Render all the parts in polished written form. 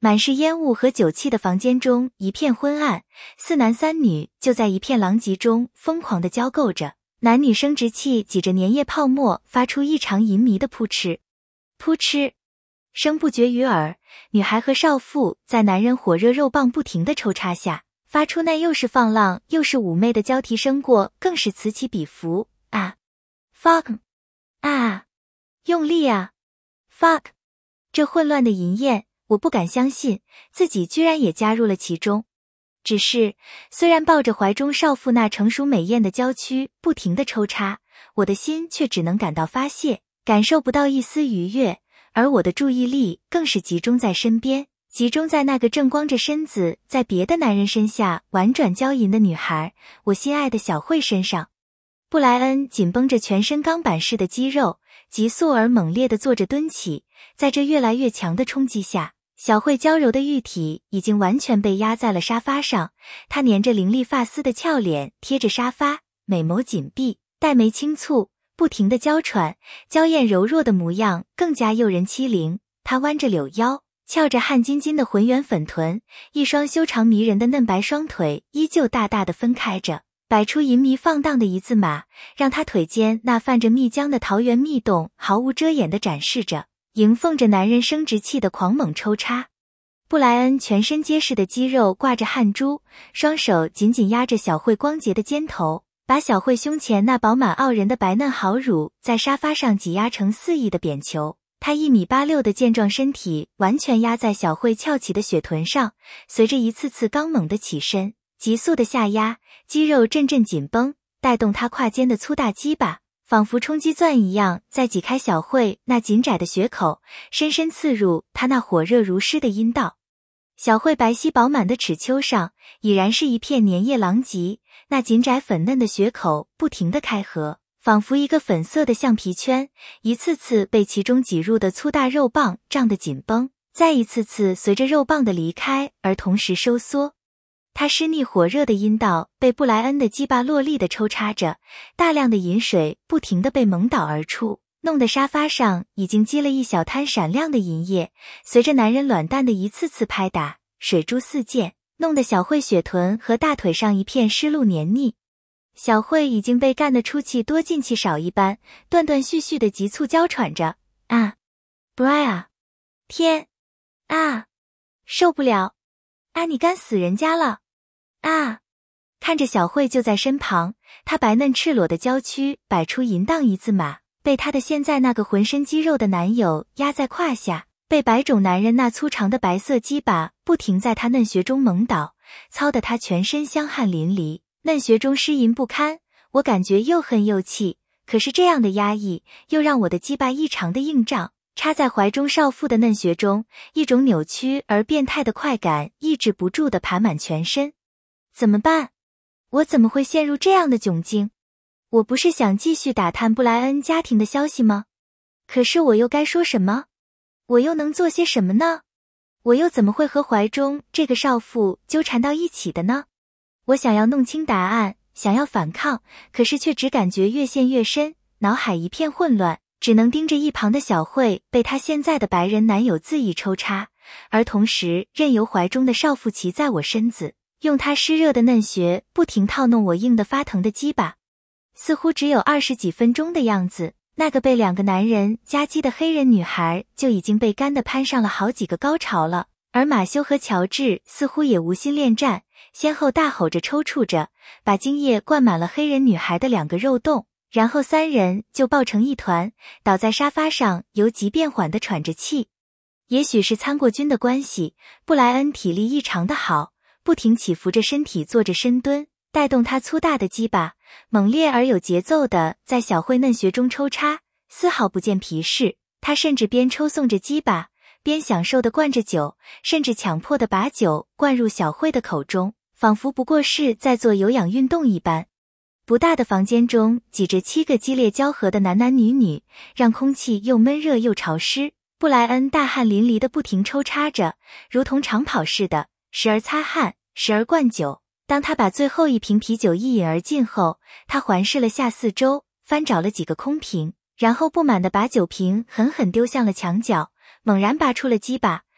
满是烟雾和酒气的房间中一片昏暗，四男三女就在一片狼藉中疯狂地交媾着，男女生殖器挤着粘液泡沫，发出异常淫靡的扑哧扑哧声不绝于耳。女孩和少妇在男人火热肉棒不停地抽插下，发出那又是放浪又是妩媚的交替声过，更是此起彼伏。啊 fuck 啊，用力啊 fuck。 这混乱的淫艳，我不敢相信自己居然也加入了其中。只是虽然抱着怀中少妇那成熟美艳的娇躯不停地抽插，我的心却只能感到发泄，感受不到一丝愉悦，而我的注意力更是集中在身边，集中在那个正光着身子在别的男人身下婉转娇吟的女孩，我心爱的小慧身上。布莱恩紧绷着全身钢板似的肌肉，急速而猛烈地做着蹲起，在这越来越强的冲击下，小慧娇柔的玉体已经完全被压在了沙发上，她粘着凌厉发丝的俏脸贴着沙发，美眸紧闭，黛眉轻蹙，不停地娇喘，娇艳柔弱的模样更加诱人欺凌。她弯着柳腰，翘着汗津津的浑圆粉臀，一双修长迷人的嫩白双腿依旧大大的分开着，摆出淫靡放荡的一字马，让她腿间那泛着蜜浆的桃源蜜洞毫无遮掩地展示着，迎奉着男人生殖器的狂猛抽插。布莱恩全身结实的肌肉挂着汗珠，双手紧紧压着小慧光洁的肩头，把小慧胸前那饱满傲人的白嫩好乳在沙发上挤压成肆意的扁球。他1.86米的健壮身体完全压在小慧翘起的雪臀上，随着一次次刚猛的起身，急速的下压，肌肉阵阵紧绷，带动他胯间的粗大鸡巴，仿佛冲击钻一样在挤开小慧那紧窄的血口，深深刺入他那火热如湿的阴道。小慧白皙饱满的齿丘上已然是一片粘液狼藉，那紧窄粉嫩的血口不停地开合，仿佛一个粉色的橡皮圈，一次次被其中挤入的粗大肉棒胀得紧绷，再一次次随着肉棒的离开而同时收缩。他湿腻火热的阴道被布莱恩的鸡巴落力地抽插着，大量的饮水不停地被猛倒而出，弄得沙发上已经积了一小滩闪亮的银液，随着男人卵蛋的一次次拍打，水珠四溅，弄得小慧雪臀和大腿上一片湿漉黏腻。小慧已经被干得出气多进气少一般，断断续续的急促娇喘着，啊 Bria 天啊受不了啊，你干死人家了啊！看着小慧就在身旁，她白嫩赤裸的娇躯摆出淫荡一字马，被她的现在那个浑身肌肉的男友压在胯下，被白种男人那粗长的白色鸡巴不停在她嫩穴中猛倒，操得她全身香汗淋漓，嫩穴中湿淫不堪。我感觉又恨又气，可是这样的压抑又让我的鸡巴异常的硬胀，插在怀中少妇的嫩穴中，一种扭曲而变态的快感抑制不住地爬满全身。怎么办？我怎么会陷入这样的窘境？我不是想继续打探布莱恩家庭的消息吗？可是我又该说什么？我又能做些什么呢？我又怎么会和怀中这个少妇纠缠到一起的呢？我想要弄清答案，想要反抗，可是却只感觉越陷越深，脑海一片混乱，只能盯着一旁的小慧被她现在的白人男友恣意抽插，而同时任由怀中的少妇骑在我身子，用她湿热的嫩穴不停套弄我硬得发疼的鸡巴。似乎只有20几分钟的样子，那个被2个男人夹击的黑人女孩就已经被干得攀上了好几个高潮了，而马修和乔治似乎也无心恋战，先后大吼着抽搐着，把精液灌满了黑人女孩的2个肉洞，然后3人就抱成一团，倒在沙发上由急变缓地喘着气。也许是参过军的关系，布莱恩体力异常的好，不停起伏着身体做着深蹲，带动他粗大的鸡巴，猛烈而有节奏地在小慧嫩穴中抽插，丝毫不见疲适。他甚至边抽送着鸡巴，边享受地灌着酒，甚至强迫地把酒灌入小慧的口中，仿佛不过是在做有氧运动一般。不大的房间中挤着7个激烈交合的男男女女，让空气又闷热又潮湿。布莱恩大汗淋漓地不停抽插着，如同长跑似的，时而擦汗，时而灌酒。当他把最后一瓶啤酒一饮而尽后，他环视了下四周，翻找了几个空瓶，然后不满地把酒瓶狠狠丢向了墙角，猛然拔出了鸡巴，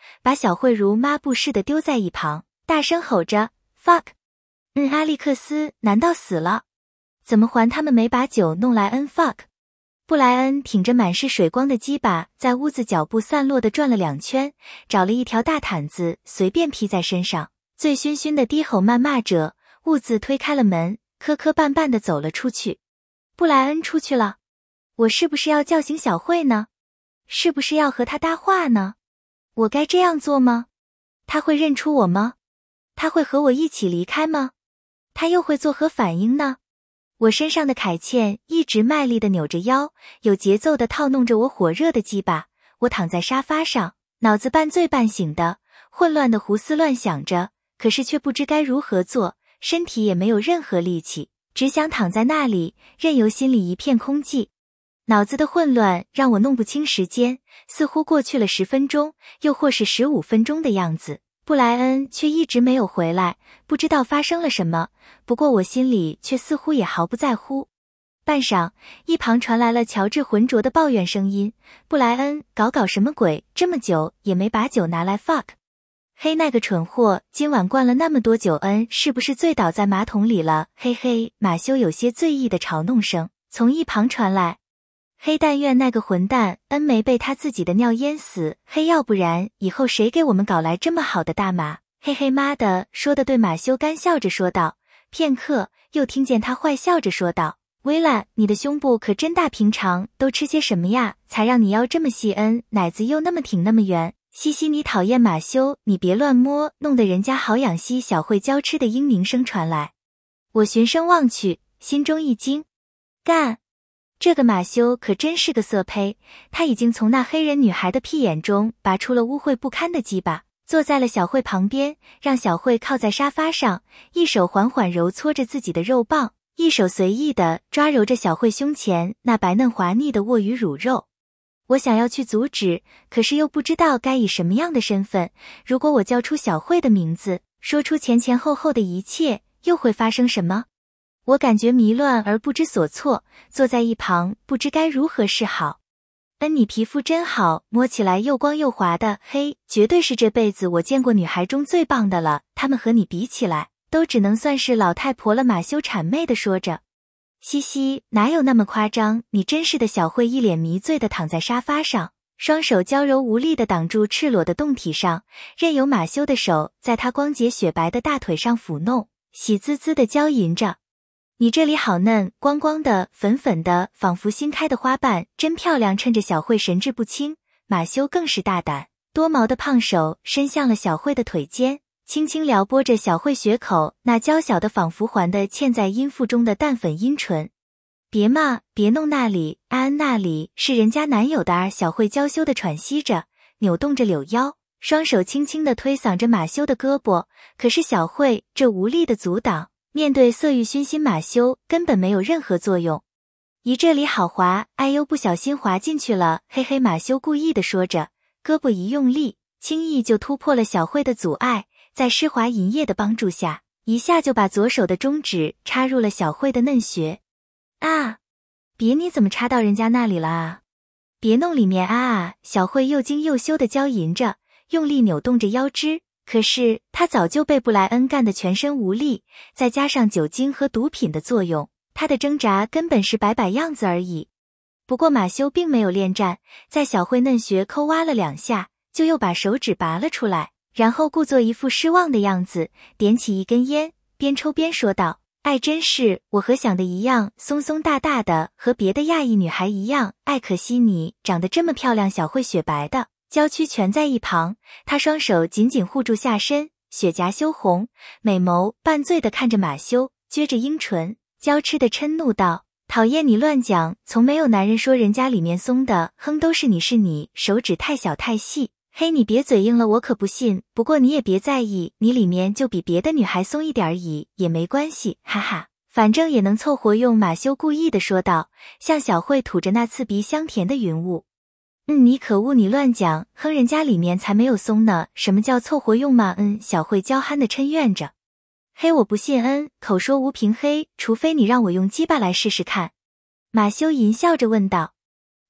把小慧如抹布似的丢在一旁，大声吼着 fuck。阿历克斯难道死了？怎么还他们没把酒弄来fuck？布莱恩挺着满是水光的鸡巴，在屋子脚步散落地转了2圈，找了一条大毯子随便披在身上，醉醺醺的低吼谩骂着，兀自推开了门，磕磕绊绊地走了出去。布莱恩出去了，我是不是要叫醒小慧呢？是不是要和她搭话呢？我该这样做吗？她会认出我吗？她会和我一起离开吗？她又会作何反应呢？我身上的凯茜一直卖力地扭着腰，有节奏地套弄着我火热的鸡巴。我躺在沙发上，脑子半醉半醒的，混乱地胡思乱想着，可是却不知该如何做，身体也没有任何力气，只想躺在那里，任由心里一片空寂。脑子的混乱让我弄不清时间，似乎过去了10分钟，又或是15分钟的样子。布莱恩却一直没有回来，不知道发生了什么，不过我心里却似乎也毫不在乎。半晌，一旁传来了乔治浑浊的抱怨声音，布莱恩搞什么鬼，这么久也没把酒拿来 fuck。 嘿，那个蠢货今晚灌了那么多酒，是不是醉倒在马桶里了？嘿嘿，马修有些醉意的嘲弄声从一旁传来。嘿，但愿那个混蛋没被他自己的尿淹死，嘿，要不然以后谁给我们搞来这么好的大麻？嘿嘿，妈的，说的对。马修干笑着说道。片刻，又听见他坏笑着说道，薇兰，你的胸部可真大，平常都吃些什么呀？才让你腰这么细，奶子又那么挺那么圆。嘻嘻，你讨厌马修，你别乱摸，弄得人家好痒兮。小慧娇痴的嘤鸣声传来，我循声望去，心中一惊，干！这个马修可真是个色胚，他已经从那黑人女孩的屁眼中拔出了污秽不堪的鸡巴，坐在了小慧旁边，让小慧靠在沙发上，一手缓缓揉搓着自己的肉棒，一手随意地抓揉着小慧胸前那白嫩滑腻的卧鱼乳肉。我想要去阻止，可是又不知道该以什么样的身份，如果我叫出小慧的名字，说出前后后的一切，又会发生什么？我感觉迷乱而不知所措，坐在一旁不知该如何是好。你皮肤真好，摸起来又光又滑的，嘿，绝对是这辈子我见过女孩中最棒的了，她们和你比起来，都只能算是老太婆了。马修谄媚地说着。嘻嘻，哪有那么夸张，你真是的。小慧一脸迷醉地躺在沙发上，双手娇柔无力地挡住赤裸的胴体上，任由马修的手在她光洁雪白的大腿上抚弄，喜滋滋地娇吟着。你这里好嫩，光光的，粉粉的，仿佛新开的花瓣，真漂亮。趁着小慧神志不清，马修更是大胆，多毛的胖手伸向了小慧的腿间，轻轻撩拨着小慧穴口那娇小的仿佛环的嵌在阴腹中的淡粉阴唇。别嘛，别弄那里，那里是人家男友的。小慧娇羞地喘息着，扭动着柳腰，双手轻轻地推搡着马修的胳膊，可是小慧这无力的阻挡，面对色欲熏心马修根本没有任何作用。咦，这里好滑，哎呦，不小心滑进去了，嘿嘿，马修故意地说着，胳膊一用力，轻易就突破了小慧的阻碍，在湿滑银液的帮助下，一下就把左手的中指插入了小慧的嫩穴。啊！别，你怎么插到人家那里了啊？别弄里面啊！小慧又惊又羞地娇吟着，用力扭动着腰肢。可是他早就被布莱恩干得全身无力，再加上酒精和毒品的作用，他的挣扎根本是摆摆样子而已。不过马修并没有恋战，在小慧嫩穴抠挖了2下，就又把手指拔了出来，然后故作一副失望的样子，点起一根烟，边抽边说道，真是，我和想的一样，松松大大的，和别的亚裔女孩一样，可惜你长得这么漂亮。小慧雪白的娇躯蜷在一旁，她双手紧紧护住下身，雪颊羞红，美眸半醉地看着马修，撅着樱唇，娇痴地嗔怒道，讨厌，你乱讲，从没有男人说人家里面松的，哼，都是你手指太小太细，嘿，你别嘴硬了，我可不信，不过你也别在意，你里面就比别的女孩松一点而已，也没关系，哈哈，反正也能凑合用。马修故意地说道，向小慧吐着那刺鼻香甜的云雾。你可恶，你乱讲，哼，人家里面才没有松呢，什么叫凑合用嘛？小慧娇憨地嗔怨着。嘿，我不信，口说无凭，嘿，除非你让我用鸡巴来试试看。马修淫笑着问道。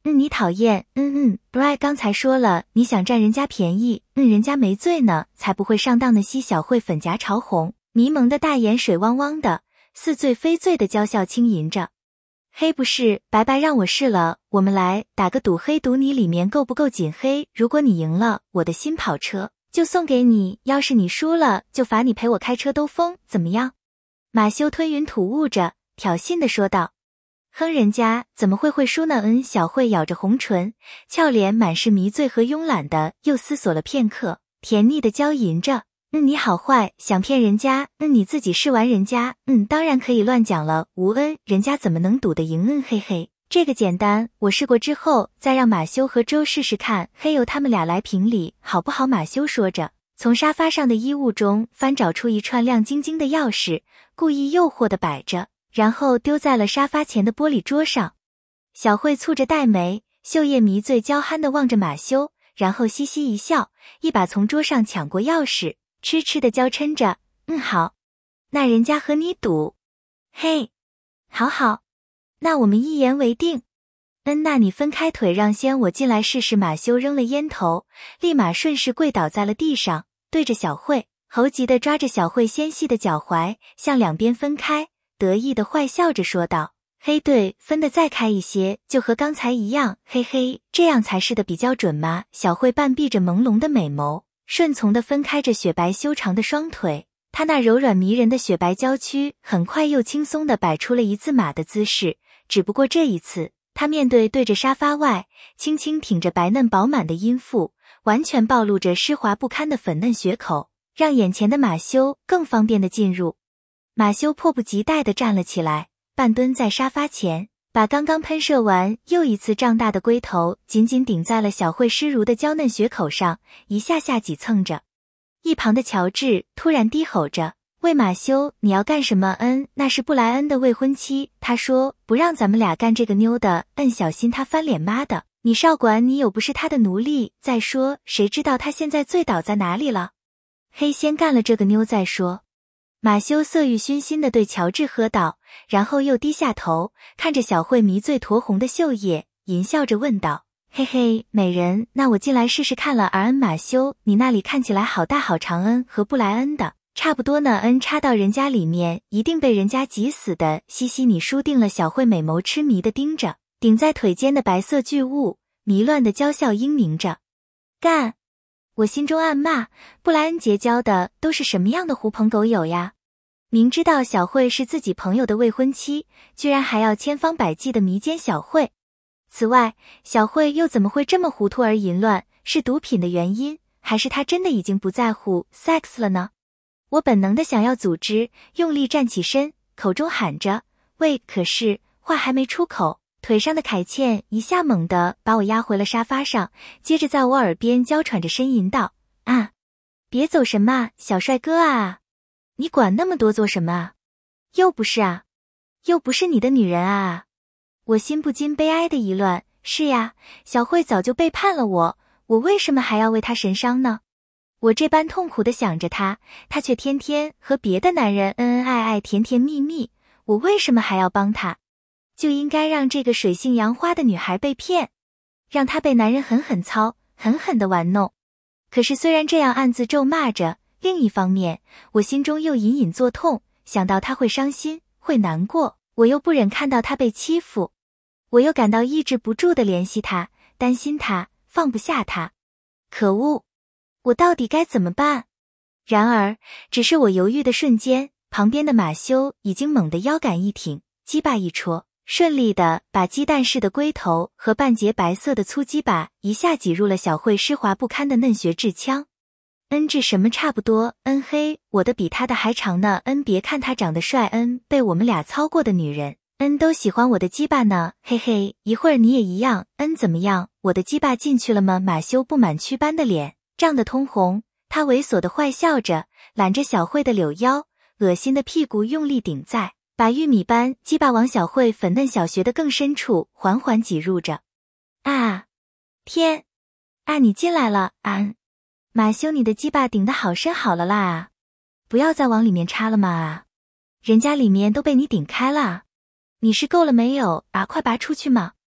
你讨厌。Bry 刚才说了，你想占人家便宜。人家没罪呢，才不会上当的。西小慧粉颊潮红，迷蒙的大眼水汪汪的，似醉非醉的娇笑轻吟着。黑不是，白白让我试了，我们来打个赌，黑赌你里面够不够紧黑，如果你赢了，我的新跑车就送给你，要是你输了，就罚你陪我开车兜风，怎么样？马修吞云吐雾着，挑衅地说道。哼，人家怎么会输呢？小慧咬着红唇，俏脸满是迷醉和慵懒的，又思索了片刻，甜腻的娇吟着。你好坏，想骗人家？你自己试完人家？当然可以乱讲了。吴恩，人家怎么能赌得赢？嘿嘿，这个简单，我试过之后，再让马修和周试试看，嘿由他们俩来评理，好不好？马修说着，从沙发上的衣物中翻找出一串亮晶晶的钥匙，故意诱惑地摆着，然后丢在了沙发前的玻璃桌上。小慧蹙着黛眉，秀叶迷醉娇憨地望着马修，然后嘻嘻一笑，一把从桌上抢过钥匙，痴痴地娇嗔着，好，那人家和你赌。嘿，好好，那我们一言为定。那你分开腿让先我进来试试。马修扔了烟头，立马顺势跪倒在了地上，对着小慧，猴急地抓着小慧纤细的脚踝，向两边分开，得意地坏笑着说道，嘿，对，分得再开一些，就和刚才一样，嘿嘿，这样才是的比较准吗？小慧半闭着朦胧的美眸，顺从地分开着雪白修长的双腿，她那柔软迷人的雪白娇躯很快又轻松地摆出了一字马的姿势，只不过这一次，她面对着沙发外，轻轻挺着白嫩饱满的阴腹，完全暴露着湿滑不堪的粉嫩血口，让眼前的马修更方便地进入。马修迫不及待地站了起来，半蹲在沙发前，把刚刚喷射完又一次胀大的龟头紧紧顶在了小慧湿如的娇嫩血口上，一下下挤蹭着。一旁的乔治突然低吼着，喂马修，你要干什么？那是布莱恩的未婚妻，他说不让咱们俩干这个妞的，小心他翻脸。妈的，你少管，你又不是他的奴隶，再说谁知道他现在醉倒在哪里了？黑先干了这个妞再说。马修色欲熏心地对乔治喝道，然后又低下头，看着小慧迷醉酡红的秀叶，淫笑着问道，嘿嘿，美人，那我进来试试看了。马修，你那里看起来好大好长，和布莱恩的差不多呢，插到人家里面一定被人家挤死的，嘻嘻，你输定了。小慧美眸痴迷地盯着顶在腿间的白色巨物，迷乱的娇笑英明着，干！我心中暗骂，布莱恩结交的都是什么样的狐朋狗友呀？明知道小慧是自己朋友的未婚妻，居然还要千方百计地迷奸小慧。此外，小慧又怎么会这么糊涂而淫乱？是毒品的原因，还是她真的已经不在乎 sex 了呢？我本能地想要组织，用力站起身，口中喊着喂，可是话还没出口，腿上的凯茜一下猛地把我压回了沙发上，接着在我耳边娇喘着呻吟道，别走什么小帅哥啊，你管那么多做什么啊？又不是啊，又不是你的女人啊！我心不禁悲哀的一乱，是呀，小慧早就背叛了我，我为什么还要为她神伤呢？我这般痛苦地想着她，她却天天和别的男人恩恩爱爱甜甜蜜蜜，我为什么还要帮她？就应该让这个水性杨花的女孩被骗，让她被男人狠狠操，狠狠地玩弄。可是虽然这样暗自咒骂着，另一方面，我心中又隐隐作痛，想到她会伤心，会难过，我又不忍看到她被欺负，我又感到抑制不住地怜惜她，担心她，放不下她。可恶，我到底该怎么办？然而，只是我犹豫的瞬间，旁边的马修已经猛地腰杆一挺，鸡巴一戳，顺利地把鸡蛋似的龟头和半截白色的粗鸡巴一下挤入了小慧湿滑不堪的嫩穴至腔。这什么差不多？嘿，我的比他的还长呢。别看他长得帅，被我们俩操过的女人，都喜欢我的鸡巴呢。嘿嘿，一会儿你也一样。怎么样？我的鸡巴进去了吗？马修不满蛆般的脸涨得通红，他猥琐的坏笑着，揽着小慧的柳腰，恶心的屁股用力顶在，把玉米般鸡巴往小慧粉嫩小穴的更深处缓缓挤入着。天！你进来了马修，你的鸡巴顶得好深好了啦不要再往里面插了嘛人家里面都被你顶开了你是够了没有快拔出去嘛！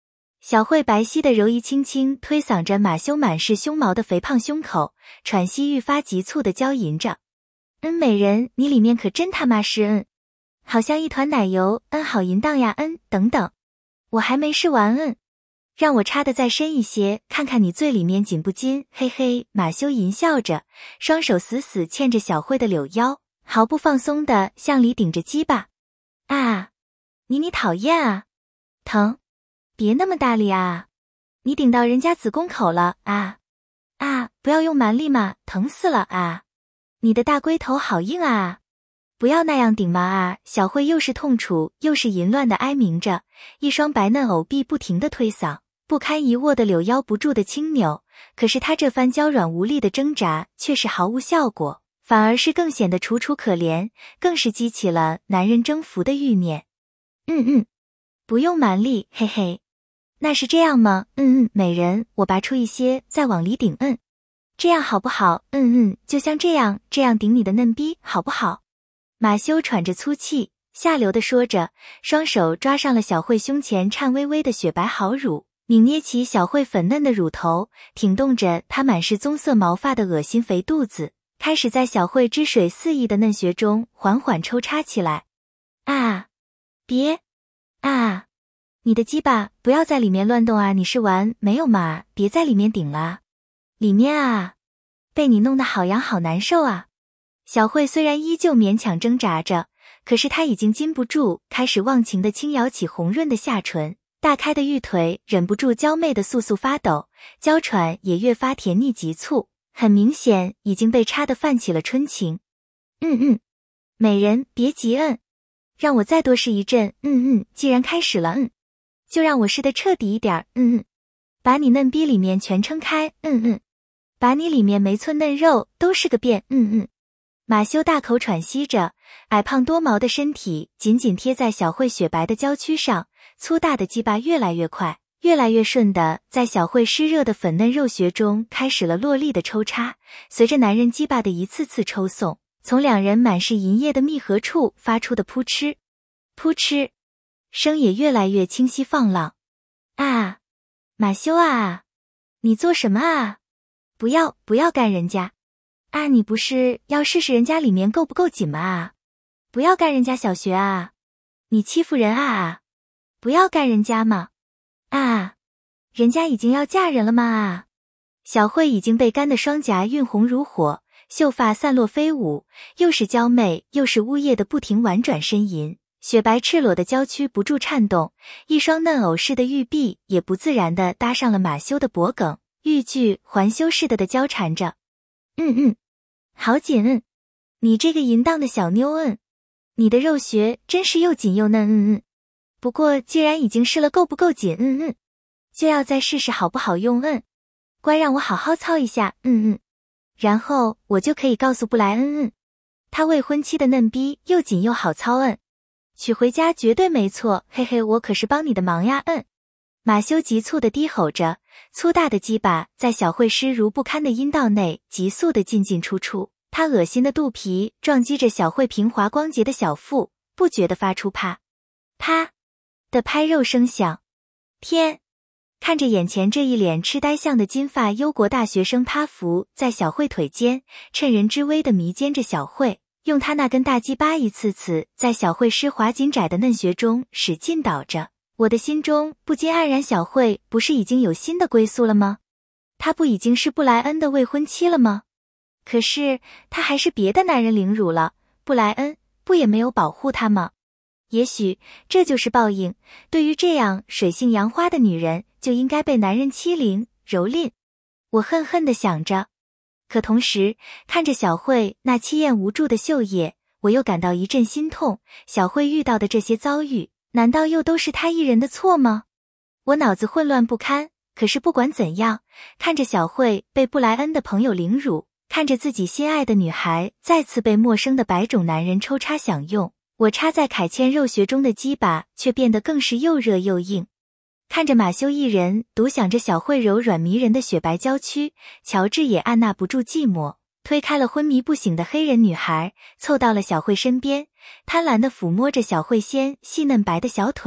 小慧白皙的柔仪轻轻推搡着马修满是胸毛的肥胖胸口，喘息愈发急促地娇吟着。美人，你里面可真他妈是好像一团奶油，好淫荡呀，等等。我还没试完，让我插得再深一些，看看你最里面紧不紧，嘿嘿。马修淫笑着，双手死死牵着小慧的柳腰，毫不放松地向里顶着鸡巴。啊，你讨厌啊，疼。别那么大力啊！你顶到人家子宫口了啊！不要用蛮力嘛，疼死了啊！你的大龟头好硬啊！不要那样顶嘛啊！小慧又是痛楚又是淫乱的哀鸣着，一双白嫩藕臂不停地推搡，不堪一握的柳腰不住的轻扭。可是她这番娇软无力的挣扎却是毫无效果，反而是更显得楚楚可怜，更是激起了男人征服的欲念。不用蛮力，嘿嘿。那是这样吗？美人，我拔出一些再往里顶，这样好不好？就像这样顶你的嫩逼，好不好？马修喘着粗气，下流地说着，双手抓上了小慧胸前颤巍巍的雪白好乳，拧捏起小慧粉嫩的乳头，挺动着她满是棕色毛发的恶心肥肚子，开始在小慧汁水四溢的嫩穴中缓缓抽插起来。别你的鸡巴不要在里面乱动啊！你是完没有嘛？别在里面顶了，里面被你弄得好痒好难受啊！小慧虽然依旧勉强挣扎着，可是她已经禁不住，开始忘情地轻摇起红润的下唇，大开的玉腿忍不住娇媚的簌簌发抖，娇喘也越发甜腻急促，很明显已经被插得泛起了春情。美人别急，让我再多试一阵，既然开始了，就让我试得彻底一点，把你嫩逼里面全撑开，把你里面每寸嫩肉都是个遍，马修大口喘息着，矮胖多毛的身体紧紧贴在小慧雪白的娇躯上，粗大的鸡巴越来越快，越来越顺的在小慧湿热的粉嫩肉穴中开始了落力的抽插，随着男人鸡巴的一次次抽送，从两人满是淫液的密合处发出的扑哧扑哧声也越来越清晰放浪。马修你做什么不要干人家你不是要试试人家里面够不够紧吗不要干人家小穴你欺负人不要干人家嘛人家已经要嫁人了嘛小慧已经被干的双颊晕红如火，秀发散落飞舞，又是娇媚又是呜咽的不停婉转呻吟，雪白赤裸的娇躯不住颤动，一双嫩藕似的玉臂也不自然地搭上了马修的脖颈，欲拒还休似的交缠着。好紧你这个淫荡的小妞你的肉穴真是又紧又嫩不过既然已经试了够不够紧就要再试试好不好用乖让我好好操一下然后我就可以告诉布莱恩他未婚妻的嫩逼又紧又好操娶回家绝对没错，嘿嘿，我可是帮你的忙呀马修急促地低吼着，粗大的鸡巴在小慧湿如不堪的阴道内急速地进进出出，他恶心的肚皮撞击着小慧平滑光洁的小腹，不觉地发出啪啪的拍肉声响。天！看着眼前这一脸痴呆相的金发忧国大学生趴伏在小慧腿间，趁人之危地迷奸着小慧，用他那根大鸡巴一次次在小慧湿滑紧窄的嫩穴中使劲捣着，我的心中不禁黯然，小慧不是已经有新的归宿了吗？她不已经是布莱恩的未婚妻了吗？可是她还是别的男人凌辱了，布莱恩不也没有保护她吗？也许这就是报应，对于这样水性杨花的女人，就应该被男人欺凌蹂躏。我恨恨地想着，可同时看着小慧那凄艳无助的秀叶，我又感到一阵心痛。小慧遇到的这些遭遇，难道又都是她一人的错吗？我脑子混乱不堪，可是不管怎样，看着小慧被布莱恩的朋友凌辱，看着自己心爱的女孩再次被陌生的白种男人抽插享用，我插在凯茜肉穴中的鸡巴却变得更是又热又硬。看着马修一人独享着小慧柔软迷人的雪白娇躯，乔治也按捺不住寂寞，推开了昏迷不醒的黑人女孩，凑到了小慧身边，贪婪地抚摸着小慧纤细嫩白的小腿，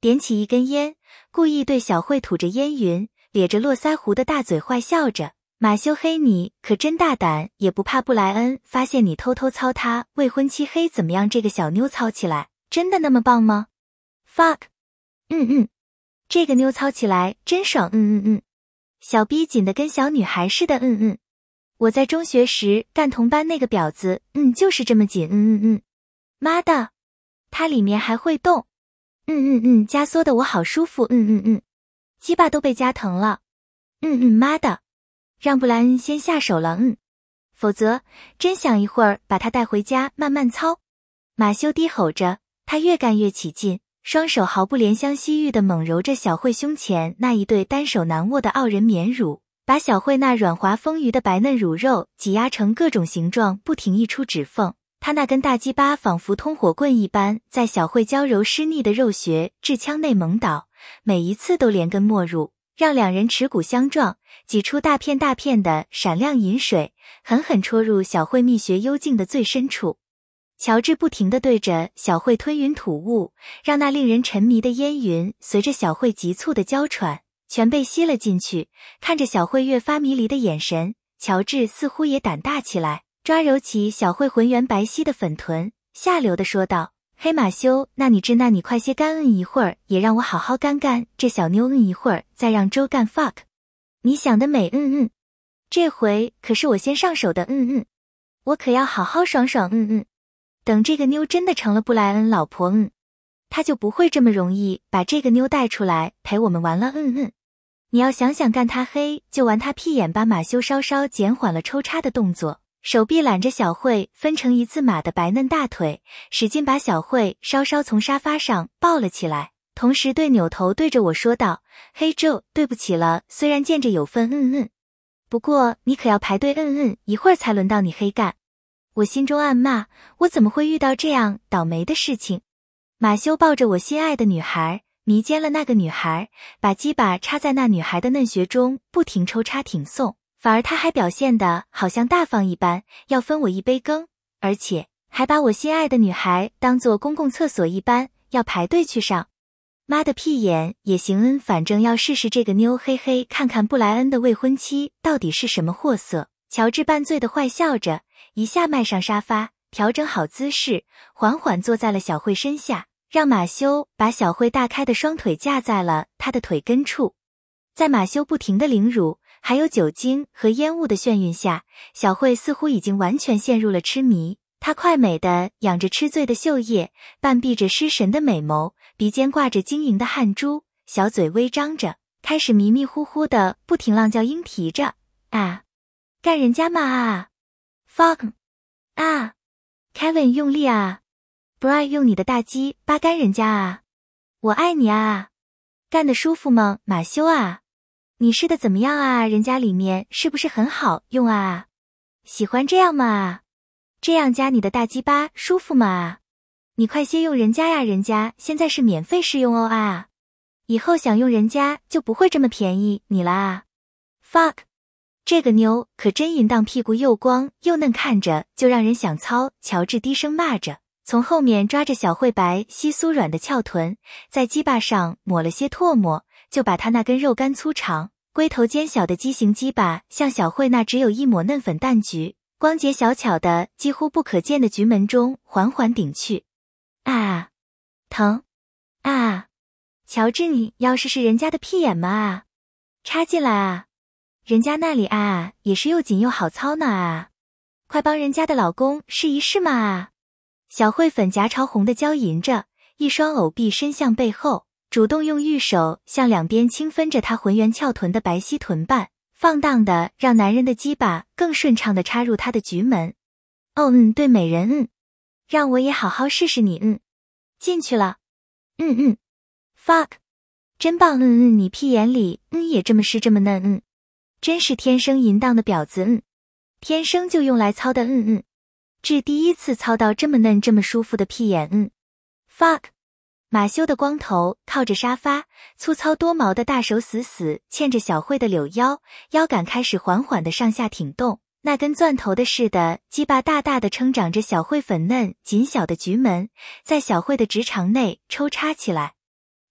点起一根烟，故意对小慧吐着烟云，咧着络腮胡的大嘴坏笑着。马修嘿，你可真大胆，也不怕布莱恩发现你偷偷操他未婚妻嘿？怎么样，这个小妞操起来真的那么棒吗 ？fuck， 这个妞操起来真爽，小逼紧得跟小女孩似的，我在中学时干同班那个婊子，就是这么紧，妈的，它里面还会动，夹缩的我好舒服，鸡巴都被夹疼了，妈的。让布莱恩先下手了，否则真想一会儿把他带回家慢慢操。马修低吼着，他越干越起劲，双手毫不怜香惜玉地猛揉着小慧胸前那一对单手难握的傲人绵乳，把小慧那软滑丰腴的白嫩乳肉挤压成各种形状，不停溢出指缝。他那根大鸡巴仿佛通火棍一般，在小慧娇柔湿腻的肉穴至腔内猛倒，每一次都连根没入，让两人耻骨相撞，挤出大片大片的闪亮饮水，狠狠戳入小慧蜜穴幽静的最深处。乔治不停地对着小慧吞云吐雾，让那令人沉迷的烟云随着小慧急促的娇喘全被吸了进去。看着小慧越发迷离的眼神，乔治似乎也胆大起来，抓揉起小慧浑圆白皙的粉臀，下流地说道：黑马修，那你快些干一会儿，也让我好好干这小妞一会儿，再让周干 fuck。你想得美，这回可是我先上手的，我可要好好爽爽，等这个妞真的成了布莱恩老婆，他就不会这么容易把这个妞带出来陪我们玩了，你要想想干他黑就玩他屁眼吧。马修稍稍减缓了抽插的动作，手臂揽着小慧分成一字马的白嫩大腿，使劲把小慧稍稍从沙发上抱了起来，同时扭头对着我说道：嘿 Joe， 对不起了，虽然见着有份，不过你可要排队，一会儿才轮到你黑干。我心中暗骂，我怎么会遇到这样倒霉的事情。马修抱着我心爱的女孩，迷奸了那个女孩，把鸡巴插在那女孩的嫩穴中，不停抽插挺送，反而他还表现得好像大方一般，要分我一杯羹，而且还把我心爱的女孩当作公共厕所一般，要排队去上。妈的屁眼也行，反正要试试这个妞，嘿嘿，看看布莱恩的未婚妻到底是什么货色。乔治半醉的坏笑着，一下迈上沙发，调整好姿势，缓缓坐在了小慧身下，让马修把小慧大开的双腿架在了他的腿根处。在马修不停的凌辱，还有酒精和烟雾的眩晕下，小慧似乎已经完全陷入了痴迷。她快美的仰着吃醉的秀叶，半闭着失神的美眸，鼻尖挂着晶莹的汗珠，小嘴微张着，开始迷迷糊糊的不停浪叫莺啼着：啊，干人家嘛啊 fuck 啊 Kevin 用力啊 Brian 用你的大鸡巴干人家啊，我爱你啊，干得舒服吗马修啊，你试的怎么样啊，人家里面是不是很好用啊，喜欢这样吗啊，这样夹你的大鸡巴舒服吗啊，你快些用人家呀，人家现在是免费试用哦啊，以后想用人家就不会这么便宜你了啊 fuck。这个妞可真淫荡，屁股又光又嫩，看着就让人想操。乔治低声骂着，从后面抓着小慧白皙酥软的翘臀，在鸡巴上抹了些唾沫，就把他那根肉干粗长、龟头尖小的畸形鸡巴向小慧那只有一抹嫩粉蛋菊、光洁小巧的几乎不可见的菊门中缓缓顶去。啊，疼啊！乔治，你要试试人家的屁眼吗啊？插进来啊！人家那里啊，也是又紧又好操呢啊！快帮人家的老公试一试嘛啊！小慧粉颊潮红的娇吟着，一双藕臂伸向背后，主动用玉手向两边轻分着她浑圆翘臀的白皙臀瓣，放荡的让男人的鸡巴更顺畅的插入她的菊门。哦对美人让我也好好试试你进去了fuck 真棒你屁眼里也这么湿这么嫩真是天生淫荡的婊子天生就用来操的至第一次操到这么嫩这么舒服的屁眼fuck。 马修的光头靠着沙发，粗糙多毛的大手死死牵着小慧的柳腰，腰杆开始缓缓的上下挺动，那根钻头的似的鸡巴大大的撑长着小慧粉嫩紧小的菊门，在小慧的直肠内抽插起来。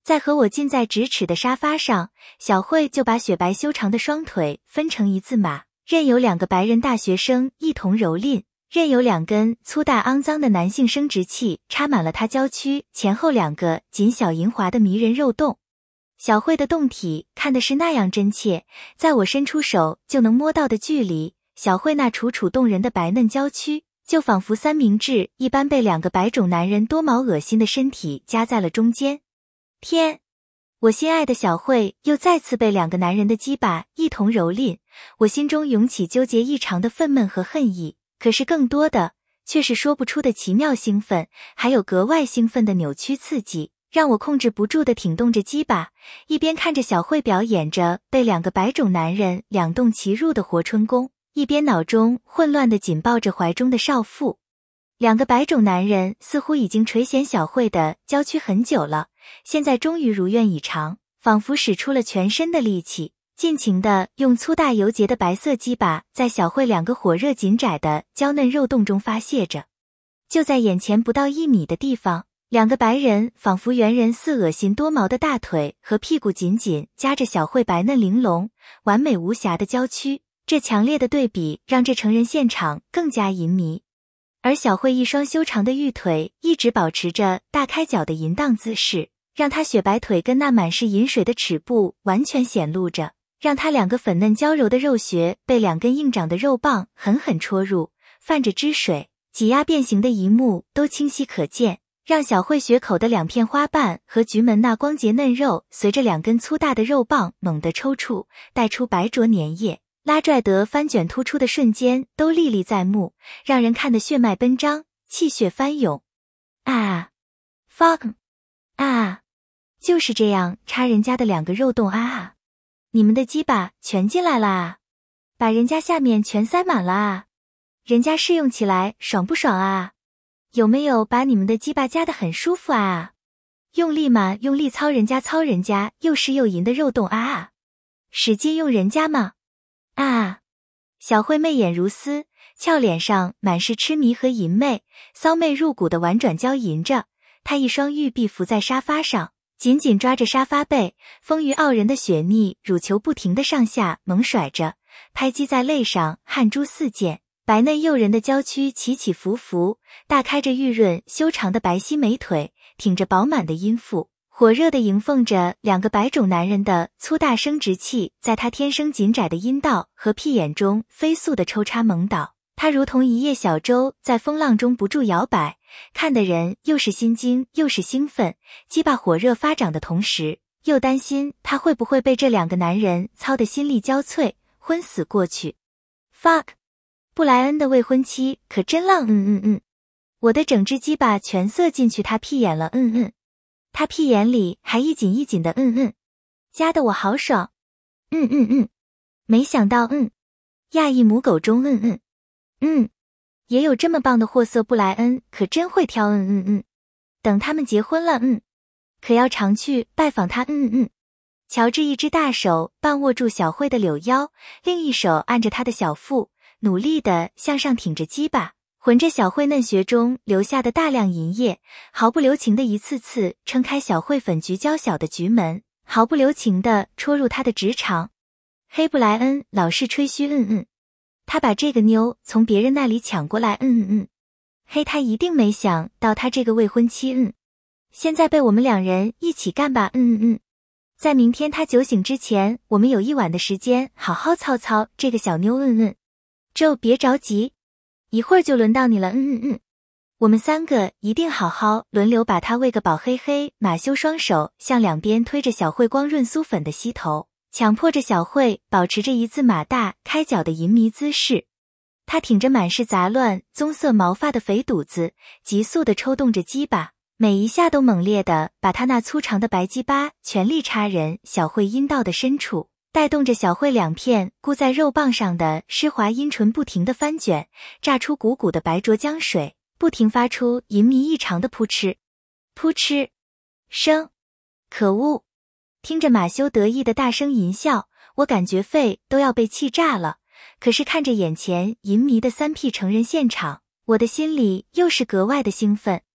在和我近在咫尺的沙发上，小慧就把雪白修长的双腿分成一字马，任由2个白人大学生一同蹂躏，任由2根粗大肮脏的男性生殖器插满了她娇躯前后2个紧小银滑的迷人肉洞。小慧的胴体看的是那样真切，在我伸出手就能摸到的距离，小慧那楚楚动人的白嫩娇躯就仿佛三明治一般被2个白种男人多毛恶心的身体夹在了中间。天！我心爱的小慧又再次被2个男人的鸡巴一同蹂躏，我心中涌起纠结异常的愤懑和恨意，可是更多的却是说不出的奇妙兴奋，还有格外兴奋的扭曲刺激，让我控制不住地挺动着鸡巴，一边看着小慧表演着被2个白种男人两动其入的活春宫，一边脑中混乱地紧抱着怀中的少妇。2个白种男人似乎已经垂涎小慧的娇躯很久了，现在终于如愿以偿，仿佛使出了全身的力气，尽情地用粗大油洁的白色鸡巴在小慧2个火热紧窄的娇嫩肉洞中发泄着。就在眼前不到1米的地方，2个白人仿佛猿人似恶心多毛的大腿和屁股紧紧夹着小慧白嫩玲珑、完美无瑕的娇躯，这强烈的对比让这成人现场更加淫靡。而小慧一双修长的玉腿一直保持着大开脚的淫荡姿势，让她雪白腿跟那满是饮水的齿部完全显露着，让她2个粉嫩娇柔的肉穴被2根硬长的肉棒狠狠戳入，泛着汁水，挤压变形的一幕都清晰可见，让小慧穴口的2片花瓣和菊门那光洁嫩肉随着2根粗大的肉棒猛地抽搐，带出白灼粘液，拉拽得翻卷突出的瞬间都历历在目，让人看得血脉奔张，气血翻涌。啊 fuck 啊，就是这样插人家的2个肉洞啊！你们的鸡巴全进来了啊，把人家下面全塞满了啊，人家试用起来爽不爽啊？有没有把你们的鸡巴夹得很舒服啊？用力嘛，用力操人家又湿又淫的肉洞啊！使劲用人家嘛！啊！小慧媚眼如丝，俏脸上满是痴迷和淫媚，骚媚入骨的婉转娇吟着。她一双玉臂伏在沙发上，紧紧抓着沙发背，丰腴傲人的雪腻乳球不停地上下猛甩着，拍击在肋上，汗珠四溅。白嫩诱人的娇躯起起伏伏，大开着玉润修长的白皙美腿，挺着饱满的阴腹，火热地迎奉着2个白种男人的粗大生殖器，在她天生紧窄的阴道和屁眼中飞速地抽插猛倒。她如同一叶小舟在风浪中不住摇摆，看得人又是心惊又是兴奋，鸡巴火热发长的同时，又担心她会不会被这2个男人操得心力交瘁，昏死过去。fuck， 布莱恩的未婚妻可真浪，我的整只鸡巴全塞进去他屁眼了，他屁眼里还一紧一紧的，夹得我好爽，没想到，亚裔母狗中，也有这么棒的货色，布莱恩可真会挑，等他们结婚了，可要常去拜访他，乔治一只大手半握住小慧的柳腰，另一手按着她的小腹，努力地向上挺着鸡巴，混着小慧嫩穴中留下的大量银液，毫不留情地一次次撑开小慧粉橘娇小的菊门，毫不留情地戳入她的直肠。黑布莱恩老是吹嘘，他把这个妞从别人那里抢过来，黑他一定没想到他这个未婚妻，现在被我们2人一起干吧，在明天他酒醒之前，我们有1晚的时间好好操操这个小妞，就别着急，一会儿就轮到你了，我们3个一定好好轮流把他喂个饱。嘿嘿，马修双手向两边推着小慧光润酥粉的膝头，强迫着小慧保持着一字马大开脚的淫迷姿势。他挺着满是杂乱棕色毛发的肥肚子，急速地抽动着鸡巴，每一下都猛烈地把他那粗长的白鸡巴全力插人小慧阴道的深处，带动着小慧2片箍在肉棒上的湿滑阴唇不停地翻卷，炸出鼓鼓的白浊浆水，不停发出淫迷异常的扑哧扑哧声。可恶！听着马修得意的大声淫笑，我感觉肺都要被气炸了。可是看着眼前淫迷的3P 成人现场，我的心里又是格外的兴奋。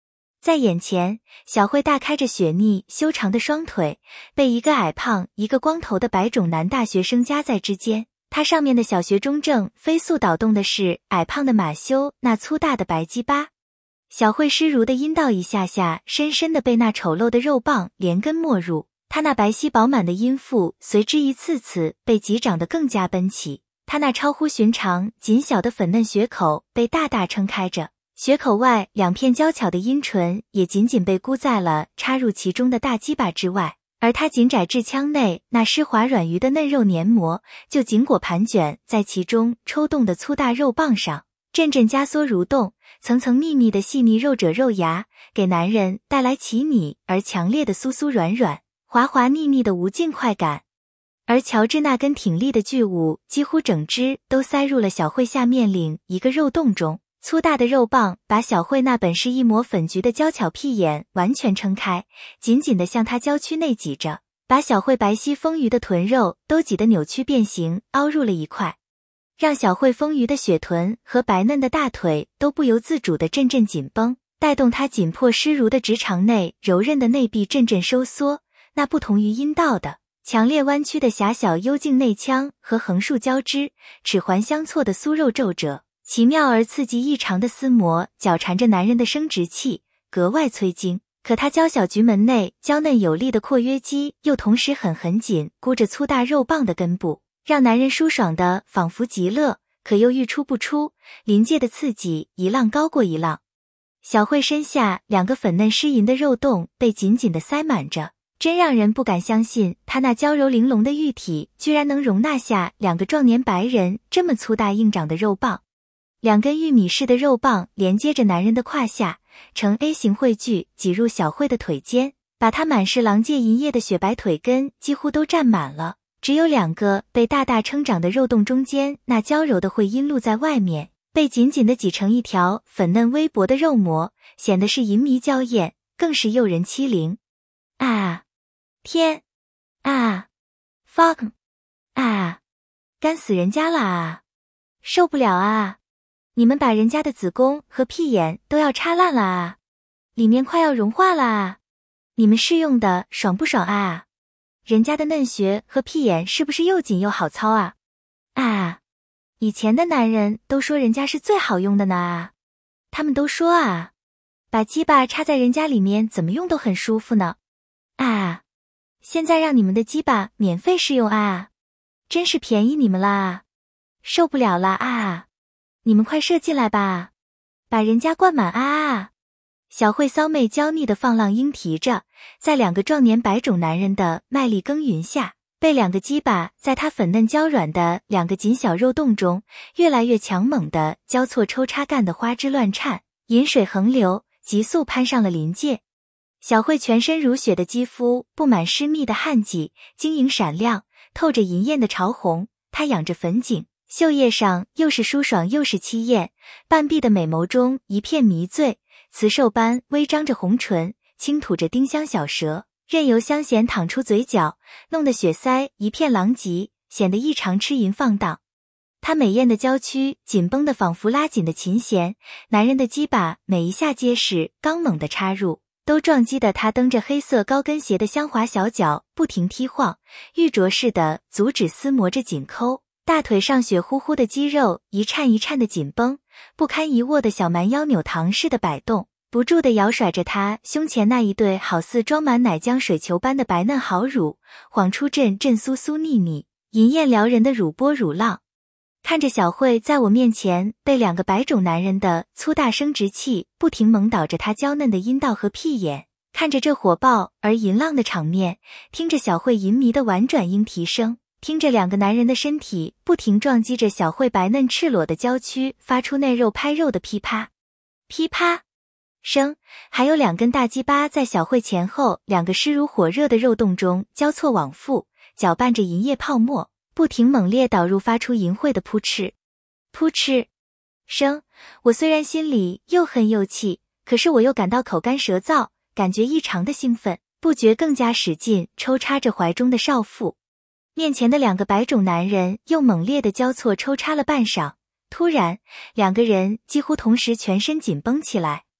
在眼前，小慧大开着雪腻修长的双腿，被一个矮胖一个光头的白种男大学生夹在之间。他上面的小学中正飞速倒动的是矮胖的马修那粗大的白鸡巴。小慧湿如的阴道一下下深深地被那丑陋的肉棒连根没入，她那白皙饱满的阴腹随之一次次被挤长得更加奔起，她那超乎寻常紧小的粉嫩血口被大大撑开着，血口外两片娇巧的阴唇也紧紧被箍在了插入其中的大鸡巴之外，而她紧窄至腔内那湿滑软鱼的嫩肉黏膜就紧裹盘卷在其中抽动的粗大肉棒上，阵阵加缩蠕动，层层密密的细腻肉褶肉芽，给男人带来奇拟而强烈的酥酥软软、滑滑腻腻的无尽快感。而乔治那根挺立的巨物几乎整只都塞入了小慧下面另一个肉洞中，粗大的肉棒把小慧那本是一抹粉橘的娇巧屁眼完全撑开，紧紧地向她娇躯内挤着，把小慧白皙丰腴的臀肉都挤得扭曲变形，凹入了一块，让小慧丰腴的雪臀和白嫩的大腿都不由自主地阵阵紧绷，带动她紧迫湿如的直肠内柔韧的内壁阵阵收缩。那不同于阴道的强烈弯曲的狭小幽静内腔和横竖交织、齿环相错的酥肉皱褶，奇妙而刺激异常的丝膜绞缠着男人的生殖器，格外催经。可他娇小菊门内娇嫩有力的括约肌又同时很紧箍着粗大肉棒的根部，让男人舒爽的仿佛极乐，可又欲出不出，临界的刺激一浪高过一浪。小慧身下两个粉嫩湿淫的肉洞被紧紧地塞满着，真让人不敢相信她那娇柔玲珑的玉体居然能容纳下两个壮年白人这么粗大硬长的肉棒。两根玉米似的肉棒连接着男人的胯下，呈 A 型汇聚挤入小慧的腿间，把她满是狼藉银液的雪白腿根几乎都占满了，只有两个被大大撑长的肉洞中间那娇柔的会阴露在外面，被紧紧地挤成一条粉嫩微薄的肉膜，显得是淫靡娇艳，更是诱人欺凌。啊！天！啊 ！fuck！ 啊！干死人家了啊！受不了啊！你们把人家的子宫和屁眼都要插烂了啊！里面快要融化了啊！你们试用的爽不爽啊？人家的嫩穴和屁眼是不是又紧又好操啊？啊！以前的男人都说人家是最好用的呢啊！他们都说啊，把鸡巴插在人家里面怎么用都很舒服呢。啊！现在让你们的鸡巴免费试用啊！真是便宜你们啦！受不了啦啊！你们快射进来吧，把人家灌满啊！小慧骚媚娇腻的放浪莺啼着，在两个壮年白种男人的卖力耕耘下，被两个鸡巴在她粉嫩娇软的两个紧小肉洞中越来越强猛的交错抽插干得花枝乱颤，饮水横流，急速攀上了临界。小慧全身如雪的肌肤布满湿密的汗迹，晶莹闪亮，透着银艳的潮红，她仰着粉颈，秀叶上又是舒爽又是凄艳，半闭的美眸中一片迷醉，雌兽般微张着红唇，轻吐着丁香小舌，任由香涎淌出嘴角，弄得血腮一片狼藉，显得异常痴淫放荡。她美艳的娇躯紧绷得仿佛拉紧的琴弦，男人的鸡巴每一下皆是刚猛地插入，都撞击得她蹬着黑色高跟鞋的香滑小脚不停踢晃，玉镯似的足趾撕磨着紧抠，大腿上血乎乎的肌肉一颤一颤的紧绷，不堪一握的小蛮腰扭糖似的摆动，不住地摇甩着她胸前那一对好似装满奶浆水球般的白嫩好乳，晃出阵阵酥酥腻腻、淫艳撩人的乳波乳浪。看着小慧在我面前被两个白种男人的粗大生殖器不停猛倒着她娇嫩的阴道和屁眼，看着这火爆而淫浪的场面，听着小慧淫靡的婉转莺啼声，听着两个男人的身体不停撞击着小慧白嫩赤裸的娇躯发出内肉拍肉的噼啪噼啪声，还有两根大鸡巴在小慧前后两个湿如火热的肉洞中交错往复，搅拌着银液泡沫，不停猛烈导入，发出淫秽的扑哧扑哧声。我虽然心里又恨又气，可是我又感到口干舌燥，感觉异常的兴奋，不觉更加使劲抽插着怀中的少妇。面前的两个白种男人又猛烈地交错抽插了半晌，突然两个人几乎同时全身紧绷起来，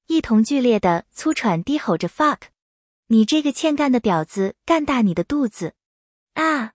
一同剧烈的粗喘低吼着 fuck。你这个欠干的婊子，干大你的肚子！啊！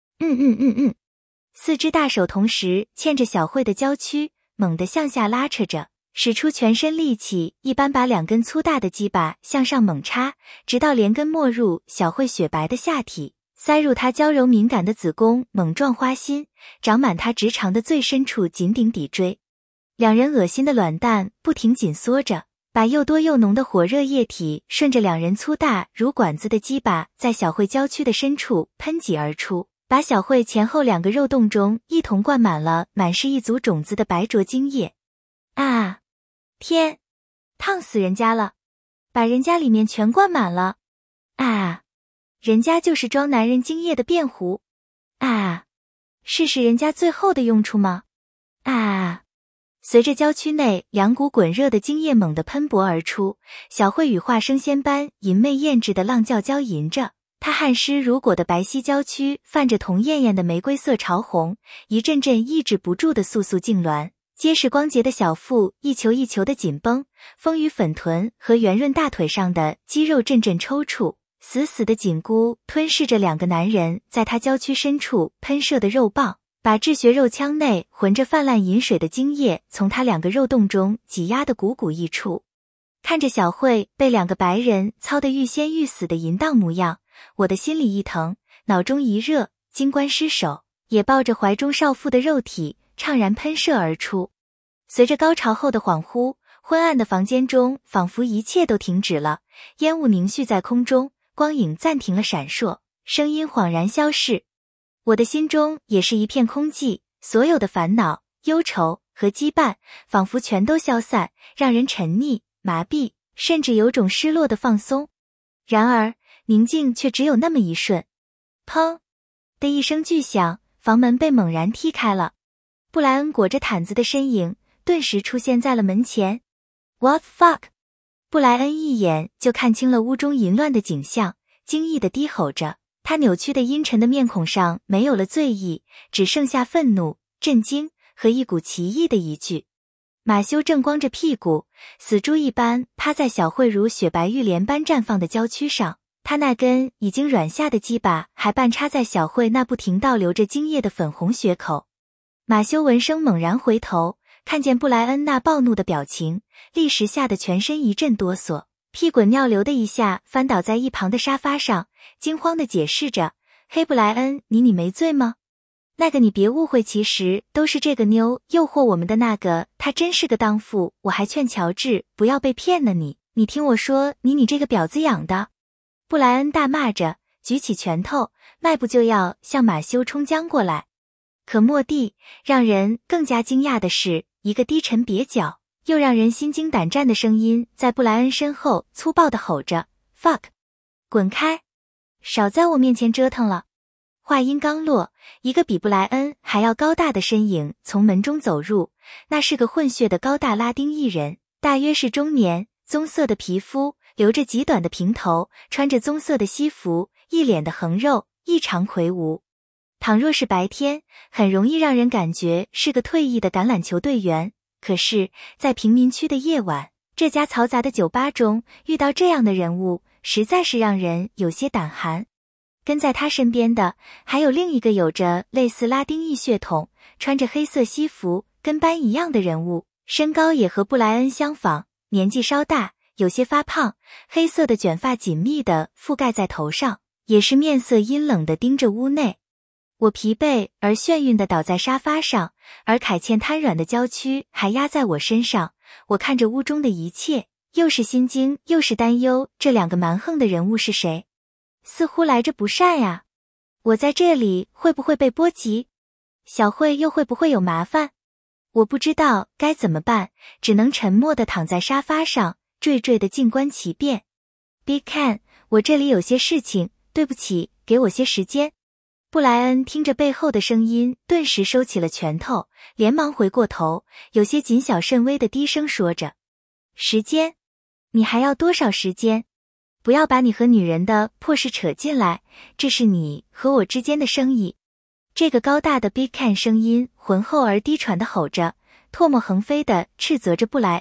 四只大手同时牵着小慧的娇躯，猛地向下拉扯着，使出全身力气，一般把两根粗大的鸡巴向上猛插，直到连根没入小慧雪白的下体，塞入她娇柔敏感的子宫，猛撞花心，长满她直肠的最深处，紧顶底椎。两人恶心的卵蛋不停紧缩着，把又多又浓的火热液体顺着两人粗大如管子的鸡巴，在小慧娇躯的深处喷挤而出，把小慧前后两个肉洞中一同灌满了满是一组种子的白浊精液。啊！天，烫死人家了，把人家里面全灌满了。啊！人家就是装男人精液的便壶。啊！试试人家最后的用处吗？啊！随着娇躯内两股滚热的精液猛地喷薄而出，小慧羽化升仙般淫媚艳质的浪叫娇吟着，她汗湿如裹的白皙娇躯泛着童艳艳的玫瑰色潮红，一阵阵抑制不住的簌簌痉挛，结实光洁的小腹一球一球的紧绷，丰腴粉臀和圆润大腿上的肌肉阵阵抽搐，死死的紧箍吞噬着两个男人在她娇躯深处喷射的肉棒，把至穴肉腔内浑着泛滥饮水的精液从他两个肉洞中挤压得汩汩溢出。看着小慧被两个白人操得欲仙欲死的淫荡模样，我的心里一疼，脑中一热，金冠失手，也抱着怀中少妇的肉体怅然喷射而出。随着高潮后的恍惚，昏暗的房间中仿佛一切都停止了，烟雾凝蓄在空中，光影暂停了闪烁，声音恍然消逝。我的心中也是一片空寂，所有的烦恼、忧愁和羁绊仿佛全都消散，让人沉溺、麻痹，甚至有种失落的放松。然而宁静却只有那么一瞬。砰的一声巨响，房门被猛然踢开了，布莱恩裹着毯子的身影顿时出现在了门前。 What the fuck？ 布莱恩一眼就看清了屋中淫乱的景象，惊异地低吼着，他扭曲的阴沉的面孔上没有了醉意，只剩下愤怒、震惊和一股奇异的疑惧。马修正光着屁股，死猪一般趴在小慧如雪白玉莲般绽放的娇躯上，他那根已经软下的鸡巴还半插在小慧那不停倒流着精液的粉红血口。马修闻声猛然回头，看见布莱恩那暴怒的表情，立时吓得全身一阵哆嗦，屁滚尿流的一下翻倒在一旁的沙发上，惊慌地解释着：黑布莱恩，你没醉吗？那个你别误会，其实都是这个妞诱惑我们的那个，她真是个荡妇，我还劝乔治不要被骗呢，你听我说，你这个婊子养的！布莱恩大骂着，举起拳头，迈步就要向马修冲将过来。可蓦地，让人更加惊讶的是，一个低沉蹩脚又让人心惊胆战的声音在布莱恩身后粗暴地吼着 ：“fuck， 滚开！少在我面前折腾了！”话音刚落，一个比布莱恩还要高大的身影从门中走入，那是个混血的高大拉丁裔人，大约是中年，棕色的皮肤，留着极短的平头，穿着棕色的西服，一脸的横肉，异常魁梧。倘若是白天，很容易让人感觉是个退役的橄榄球队员，可是在贫民区的夜晚，这家嘈杂的酒吧中遇到这样的人物，实在是让人有些胆寒。跟在他身边的还有另一个有着类似拉丁裔血统，穿着黑色西服跟班一样的人物，身高也和布莱恩相仿，年纪稍大，有些发胖，黑色的卷发紧密地覆盖在头上，也是面色阴冷地盯着屋内。我疲惫而眩晕地倒在沙发上，而凯茜瘫软的娇躯还压在我身上。我看着屋中的一切，又是心惊又是担忧，这两个蛮横的人物是谁？似乎来着不善呀。我在这里会不会被波及？小慧又会不会有麻烦？我不知道该怎么办，只能沉默地躺在沙发上，惴惴地静观其变。Big Ken， 我这里有些事情，对不起，给我些时间。布莱恩听着背后的声音，顿时收起了拳头，连忙回过头，有些谨小慎微的低声说着：“时间？你还要多少时间？不要把你和女人的破事扯进来，这是你和我之间的生意。”这个高大的 Big Ken 声音浑厚而低喘地吼着，唾沫横飞地斥责着布莱恩，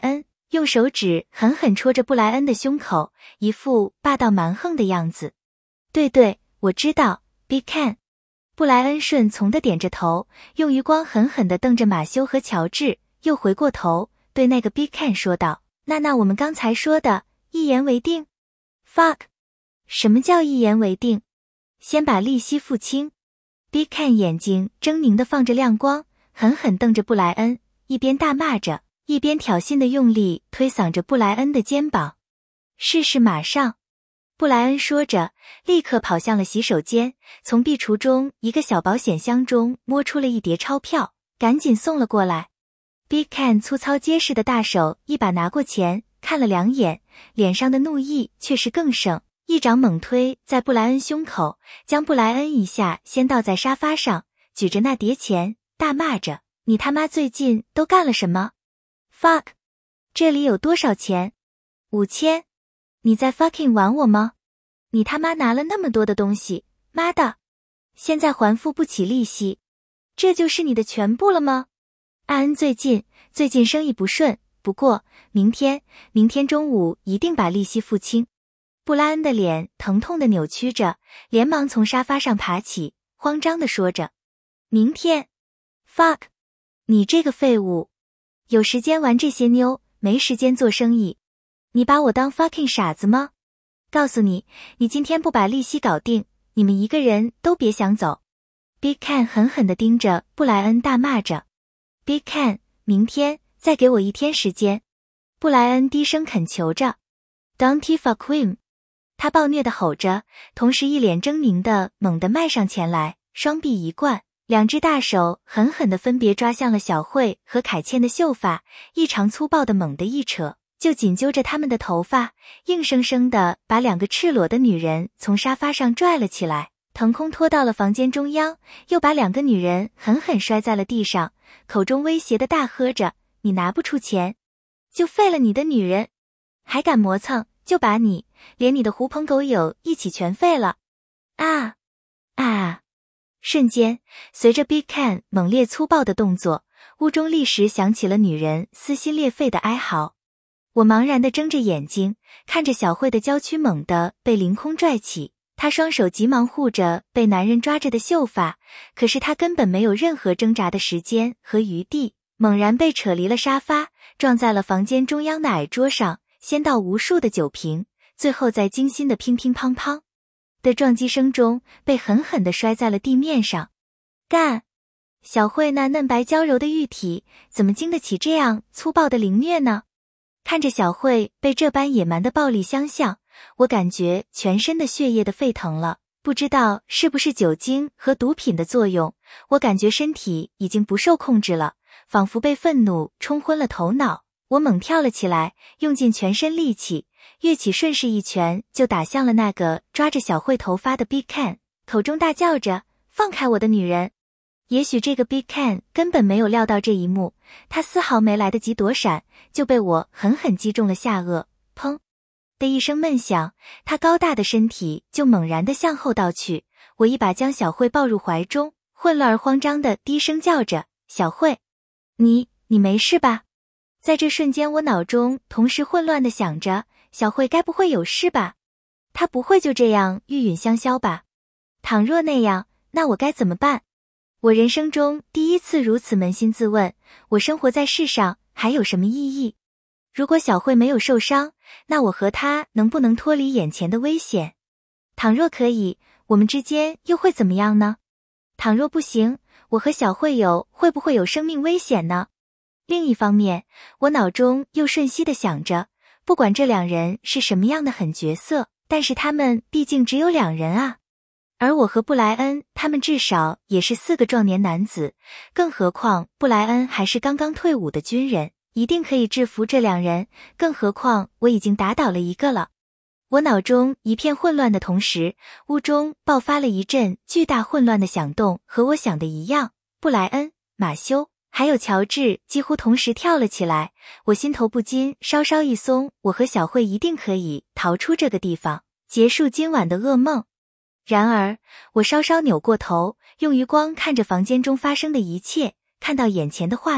用手指狠狠戳着布莱恩的胸口，一副霸道蛮横的样子。对，我知道 ，Big Ken。布莱恩顺从地点着头，用余光狠狠地瞪着马修和乔治，又回过头对那个 Big Ken 说道：“那我们刚才说的，一言为定 ？Fuck， 什么叫一言为定？先把利息付清。” Big Ken 眼睛狰狞地放着亮光，狠狠瞪着布莱恩，一边大骂着，一边挑衅地用力推搡着布莱恩的肩膀。试马上。布莱恩说着，立刻跑向了洗手间，从壁橱中一个小保险箱中摸出了一叠钞票，赶紧送了过来。Big Ken 粗糙结实的大手一把拿过钱，看了两眼，脸上的怒意却是更盛，一掌猛推在布莱恩胸口，将布莱恩一下掀倒在沙发上，举着那叠钱，大骂着：“你他妈最近都干了什么 ？Fuck， 这里有多少钱？5000。你在 fucking 玩我吗？你他妈拿了那么多的东西，妈的！现在还付不起利息，这就是你的全部了吗？阿恩最近生意不顺，不过明天中午一定把利息付清。”布莱恩的脸疼痛地扭曲着，连忙从沙发上爬起，慌张地说着：“明天 ？Fuck， 你这个废物！有时间玩这些妞，没时间做生意。你把我当 fucking 傻子吗？告诉你，你今天不把利息搞定，你们一个人都别想走。” Big Ken 狠狠地盯着布莱恩大骂着。Big Ken， 明天再给我1天时间。布莱恩低声恳求着。Don't fuck him！ 他暴虐地吼着，同时一脸狰狞地猛地迈上前来，双臂一灌，两只大手狠狠地分别抓向了小慧和凯茜的秀发，异常粗暴地猛地一扯，就紧揪着他们的头发，硬生生地把两个赤裸的女人从沙发上拽了起来，腾空拖到了房间中央，又把两个女人狠狠摔在了地上，口中威胁地大喝着：“你拿不出钱，就废了你的女人，还敢磨蹭，就把你连你的狐朋狗友一起全废了！”啊！瞬间，随着 Big Ken 猛烈粗暴的动作，屋中立时响起了女人撕心裂肺的哀嚎。我茫然地睁着眼睛，看着小慧的娇躯猛地被凌空拽起，她双手急忙护着被男人抓着的秀发，可是她根本没有任何挣扎的时间和余地，猛然被扯离了沙发，撞在了房间中央的矮桌上，掀到无数的酒瓶，最后在惊心的乒乒乓乓的撞击声中被狠狠地摔在了地面上。干！小慧那嫩白娇柔的玉体怎么经得起这样粗暴的凌虐呢？看着小慧被这般野蛮的暴力相向，我感觉全身的血液的沸腾了，不知道是不是酒精和毒品的作用，我感觉身体已经不受控制了，仿佛被愤怒冲昏了头脑。我猛跳了起来，用尽全身力气，跃起顺势一拳就打向了那个抓着小慧头发的 Big Ken， 口中大叫着：“放开我的女人！”也许这个 Big Ken 根本没有料到这一幕，他丝毫没来得及躲闪，就被我狠狠击中了下颚，砰的一声闷响，他高大的身体就猛然地向后倒去，我一把将小慧抱入怀中，混乱而慌张地低声叫着：“小慧，你没事吧？”在这瞬间，我脑中同时混乱地想着，小慧该不会有事吧？她不会就这样玉殒香消吧？倘若那样，那我该怎么办？我人生中第一次如此扪心自问，我生活在世上还有什么意义？如果小慧没有受伤，那我和她能不能脱离眼前的危险？倘若可以，我们之间又会怎么样呢？倘若不行，我和小慧会不会有生命危险呢？另一方面，我脑中又瞬息地想着，不管这两人是什么样的狠角色，但是他们毕竟只有2人啊。而我和布莱恩，他们至少也是4个壮年男子，更何况布莱恩还是刚刚退伍的军人，一定可以制服这2人，更何况我已经打倒了1个了。我脑中一片混乱的同时，屋中爆发了一阵巨大混乱的响动，和我想的一样，布莱恩、马修还有乔治几乎同时跳了起来，我心头不禁稍稍一松，我和小慧一定可以逃出这个地方，结束今晚的噩梦。然而，我稍稍扭过头，用余光看着房间中发生的一切，看到眼前的画面，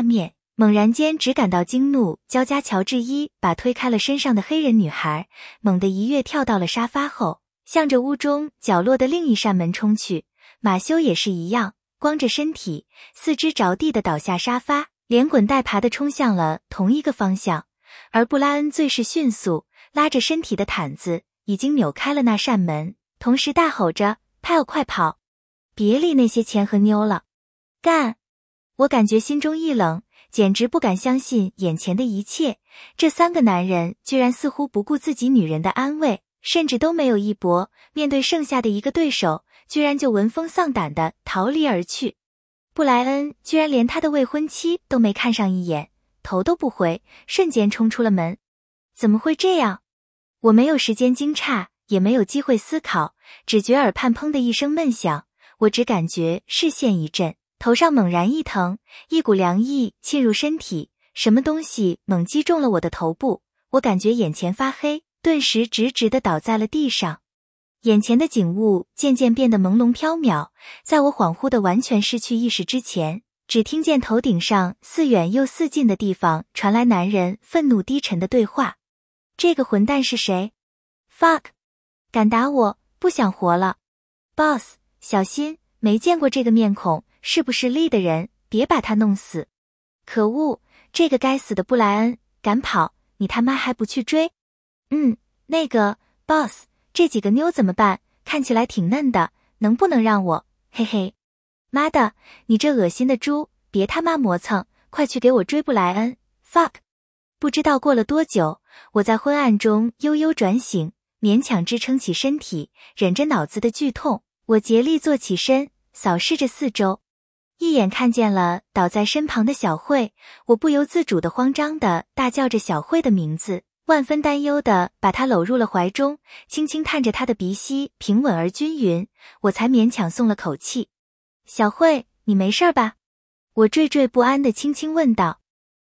猛然间只感到惊怒交加，乔治一把推开了身上的黑人女孩，猛地一跃跳到了沙发后，向着屋中角落的另一扇门冲去。马修也是一样，光着身体，四肢着地的倒下沙发，连滚带爬的冲向了同一个方向。而布拉恩最是迅速，拉着身体的毯子已经扭开了那扇门，同时大吼着：“Pyle，快跑！别理那些钱和妞了，干！”我感觉心中一冷，简直不敢相信眼前的一切。这三个男人居然似乎不顾自己女人的安危，甚至都没有一搏，面对剩下的一个对手，居然就闻风丧胆地逃离而去。布莱恩居然连他的未婚妻都没看上一眼，头都不回，瞬间冲出了门。怎么会这样？我没有时间惊诧，也没有机会思考，只觉耳畔砰的一声闷响，我只感觉视线一震，头上猛然一疼，一股凉意沁入身体，什么东西猛击中了我的头部，我感觉眼前发黑，顿时直直地倒在了地上。眼前的景物渐渐变得朦胧缥缈，在我恍惚的完全失去意识之前，只听见头顶上似远又似近的地方传来男人愤怒低沉的对话。这个混蛋是谁？ Fuck！ 敢打我，不想活了。 Boss， 小心，没见过这个面孔，是不是Lee的人？别把他弄死。可恶，这个该死的布莱恩，敢跑，你他妈还不去追？那个 Boss， 这几个妞怎么办？看起来挺嫩的，能不能让我？嘿嘿。妈的，你这恶心的猪，别他妈磨蹭，快去给我追布莱恩。 Fuck！ 不知道过了多久，我在昏暗中悠悠转醒，勉强支撑起身体，忍着脑子的剧痛，我竭力坐起身，扫视着四周，一眼看见了倒在身旁的小慧，我不由自主地慌张地大叫着小慧的名字，万分担忧地把她搂入了怀中，轻轻探着她的鼻息平稳而均匀，我才勉强松了口气。小慧，你没事吧？我惴惴不安地轻轻问道。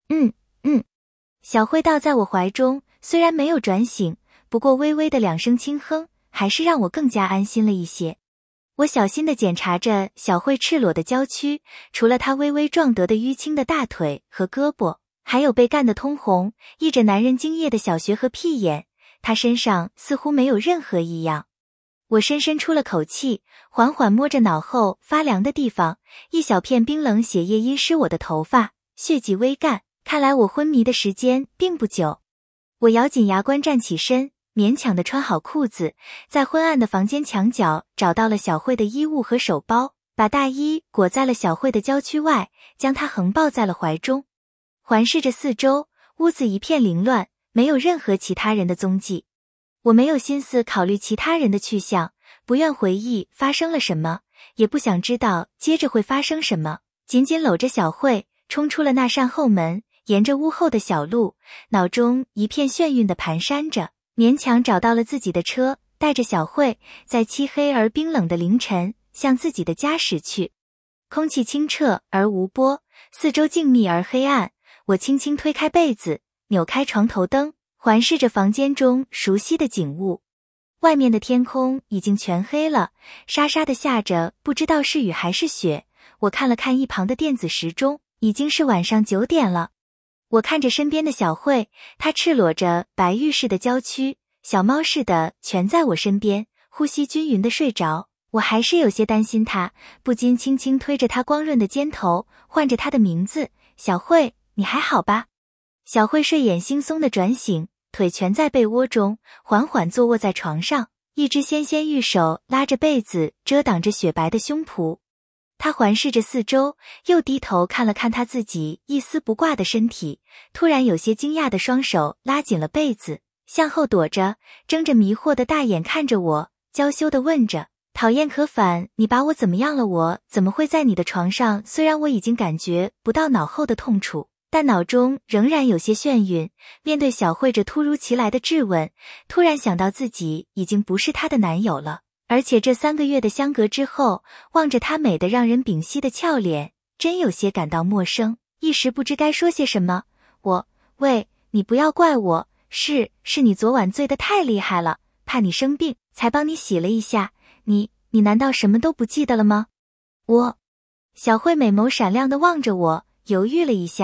小慧倒在我怀中，虽然没有转醒，不过微微的两声轻哼，还是让我更加安心了一些。我小心地检查着小慧赤裸的娇躯，除了她微微撞得的淤青的大腿和胳膊，还有被干得通红、溢着男人精液的小穴和屁眼，她身上似乎没有任何异样。我深深出了口气，缓缓摸着脑后发凉的地方，一小片冰冷血液阴湿我的头发，血迹微干，看来我昏迷的时间并不久。我咬紧牙关站起身，勉强地穿好裤子，在昏暗的房间墙角找到了小慧的衣物和手包，把大衣裹在了小慧的娇躯外，将她横抱在了怀中。环视着四周，屋子一片凌乱，没有任何其他人的踪迹。我没有心思考虑其他人的去向，不愿回忆发生了什么，也不想知道接着会发生什么，紧紧搂着小慧，冲出了那扇后门，沿着屋后的小路，脑中一片眩晕地蹒跚着，勉强找到了自己的车，带着小慧，在漆黑而冰冷的凌晨，向自己的家驶去。空气清澈而无波，四周静谧而黑暗，我轻轻推开被子，扭开床头灯，环视着房间中熟悉的景物。外面的天空已经全黑了，沙沙地下着，不知道是雨还是雪。我看了看一旁的电子时钟，已经是晚上9点了。我看着身边的小慧，她赤裸着白玉似的娇躯，小猫似的蜷在我身边，呼吸均匀地睡着。我还是有些担心她，不禁轻轻推着她光润的肩头，唤着她的名字：小慧，你还好吧？小慧睡眼惺忪地转醒，腿蜷在被窝中，缓缓坐卧在床上，一只纤纤玉手拉着被子遮挡着雪白的胸脯。她环视着四周，又低头看了看她自己一丝不挂的身体，突然有些惊讶的双手拉紧了被子，向后躲着，睁着迷惑的大眼看着我，娇羞地问着：讨厌可反，你把我怎么样了？我怎么会在你的床上？虽然我已经感觉不到脑后的痛楚，但脑中仍然有些眩晕。面对小慧这突如其来的质问，突然想到自己已经不是她的男友了，而且这3个月的相隔之后，望着她美得让人屏息的俏脸，真有些感到陌生，一时不知该说些什么。喂，你不要怪我，是你昨晚醉得太厉害了，怕你生病，才帮你洗了一下。你难道什么都不记得了吗？小慧美眸闪亮地望着我，犹豫了一下，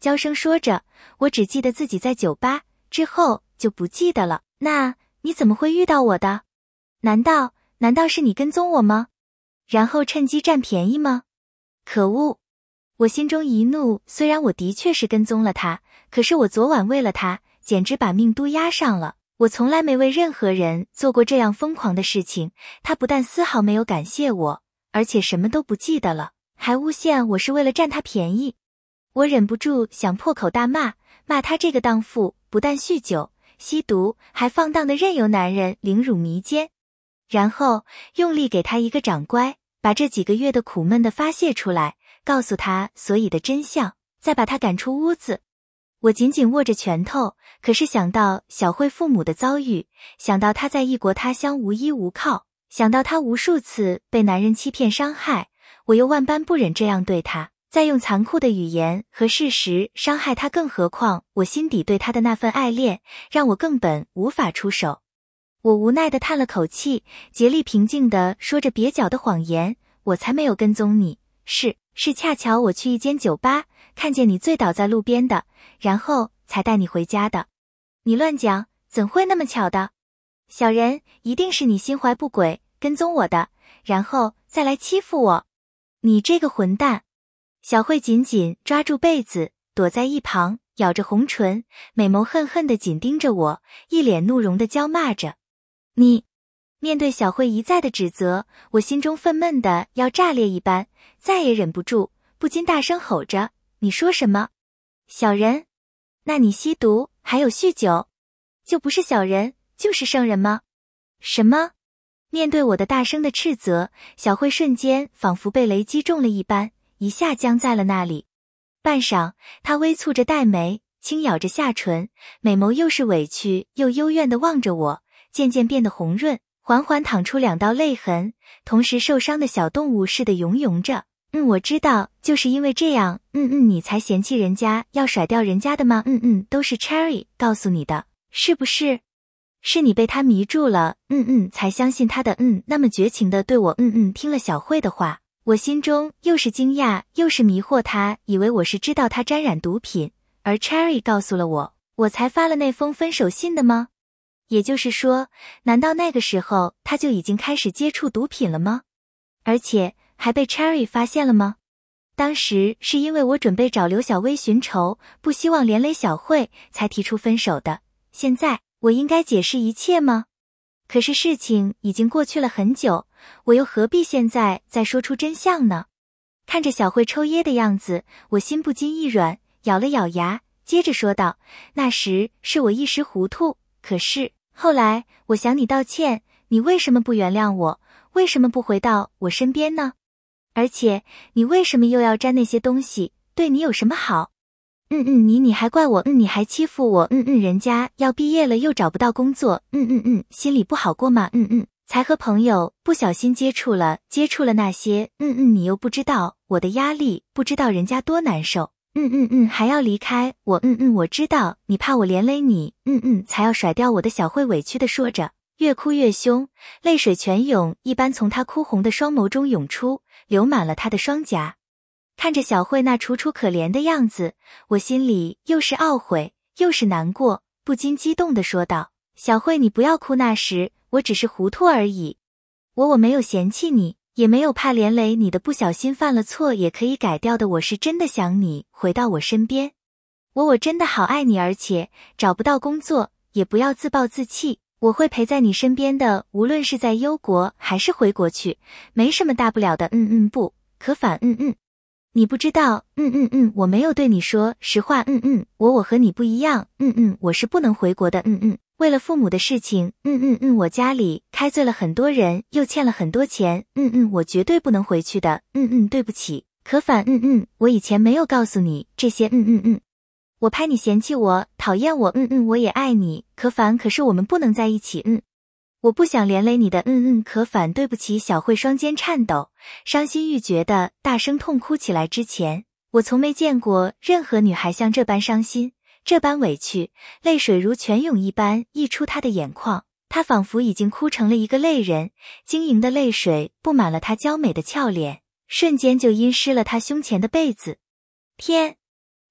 娇声说着，我只记得自己在酒吧，之后就不记得了。那你怎么会遇到我的？难道是你跟踪我吗？然后趁机占便宜吗？可恶！我心中一怒，虽然我的确是跟踪了他，可是我昨晚为了他，简直把命都押上了。我从来没为任何人做过这样疯狂的事情，他不但丝毫没有感谢我，而且什么都不记得了，还诬陷我是为了占他便宜。我忍不住想破口大骂，骂他这个荡妇不但酗酒、吸毒，还放荡地任由男人凌辱迷奸。然后用力给他一个掌掴，把这几个月的苦闷的发泄出来，告诉他所以的真相，再把他赶出屋子。我紧紧握着拳头，可是想到小慧父母的遭遇，想到他在异国他乡无依无靠，想到他无数次被男人欺骗伤害，我又万般不忍这样对他，再用残酷的语言和事实伤害他，更何况我心底对他的那份爱恋，让我根本无法出手。我无奈地叹了口气，竭力平静地说着蹩脚的谎言，我才没有跟踪你，是恰巧我去一间酒吧，看见你醉倒在路边的，然后才带你回家的。你乱讲，怎会那么巧的？小人，一定是你心怀不轨，跟踪我的，然后再来欺负我。你这个混蛋！小慧紧紧抓住被子，躲在一旁，咬着红唇，美眸恨恨地紧盯着我，一脸怒容地娇骂着。你！面对小慧一再的指责，我心中愤懑的要炸裂一般，再也忍不住，不禁大声吼着：你说什么？小人？那你吸毒还有酗酒，就不是小人就是圣人吗？什么？面对我的大声的斥责，小慧瞬间仿佛被雷击中了一般，一下僵在了那里。半晌，她微蹙着黛眉，轻咬着下唇，美眸又是委屈又幽怨地望着我，渐渐变得红润，缓缓淌出2道泪痕，同时受伤的小动物似的喁喁着。我知道，就是因为这样，你才嫌弃人家，要甩掉人家的吗？都是 Cherry 告诉你的，是不是？是你被他迷住了，才相信他的那么绝情的对我，听了小慧的话，我心中又是惊讶又是迷惑，他以为我是知道他沾染毒品，而 Cherry 告诉了我，我才发了那封分手信的吗？也就是说，难道那个时候他就已经开始接触毒品了吗？而且还被 Cherry 发现了吗？当时是因为我准备找刘小薇寻仇，不希望连累小慧，才提出分手的。现在我应该解释一切吗？可是事情已经过去了很久，我又何必现在再说出真相呢？看着小慧抽噎的样子，我心不禁一软，咬了咬牙，接着说道：那时是我一时糊涂，可是后来我向你道歉，你为什么不原谅我？为什么不回到我身边呢？而且你为什么又要沾那些东西？对你有什么好？你还怪我，你还欺负我，人家要毕业了又找不到工作，心里不好过吗？才和朋友不小心接触了那些，你又不知道我的压力，不知道人家多难受，还要离开我，我知道你怕我连累你，才要甩掉我的。小慧委屈地说着，越哭越凶，泪水泉涌一般从她哭红的双眸中涌出，流满了她的双颊。看着小慧那楚楚可怜的样子，我心里又是懊悔又是难过，不禁激动地说道：小慧，你不要哭，那时我只是糊涂而已，我没有嫌弃你，也没有怕连累你的，不小心犯了错也可以改掉的，我是真的想你回到我身边，我真的好爱你，而且找不到工作也不要自暴自弃，我会陪在你身边的，无论是在忧国还是回国去，没什么大不了的，不可反，你不知道，我没有对你说实话，我和你不一样，我是不能回国的，为了父母的事情，我家里开罪了很多人，又欠了很多钱，我绝对不能回去的，对不起，可反，我以前没有告诉你这些，我怕你嫌弃我，讨厌我，我也爱你，可反，可是我们不能在一起，我不想连累你的，可反，对不起。小慧双肩颤抖，伤心欲绝的大声痛哭起来。之前我从没见过任何女孩像这般伤心，这般委屈，泪水如泉涌一般溢出她的眼眶，她仿佛已经哭成了一个泪人，晶莹的泪水布满了她娇美的俏脸，瞬间就阴湿了她胸前的被子。天！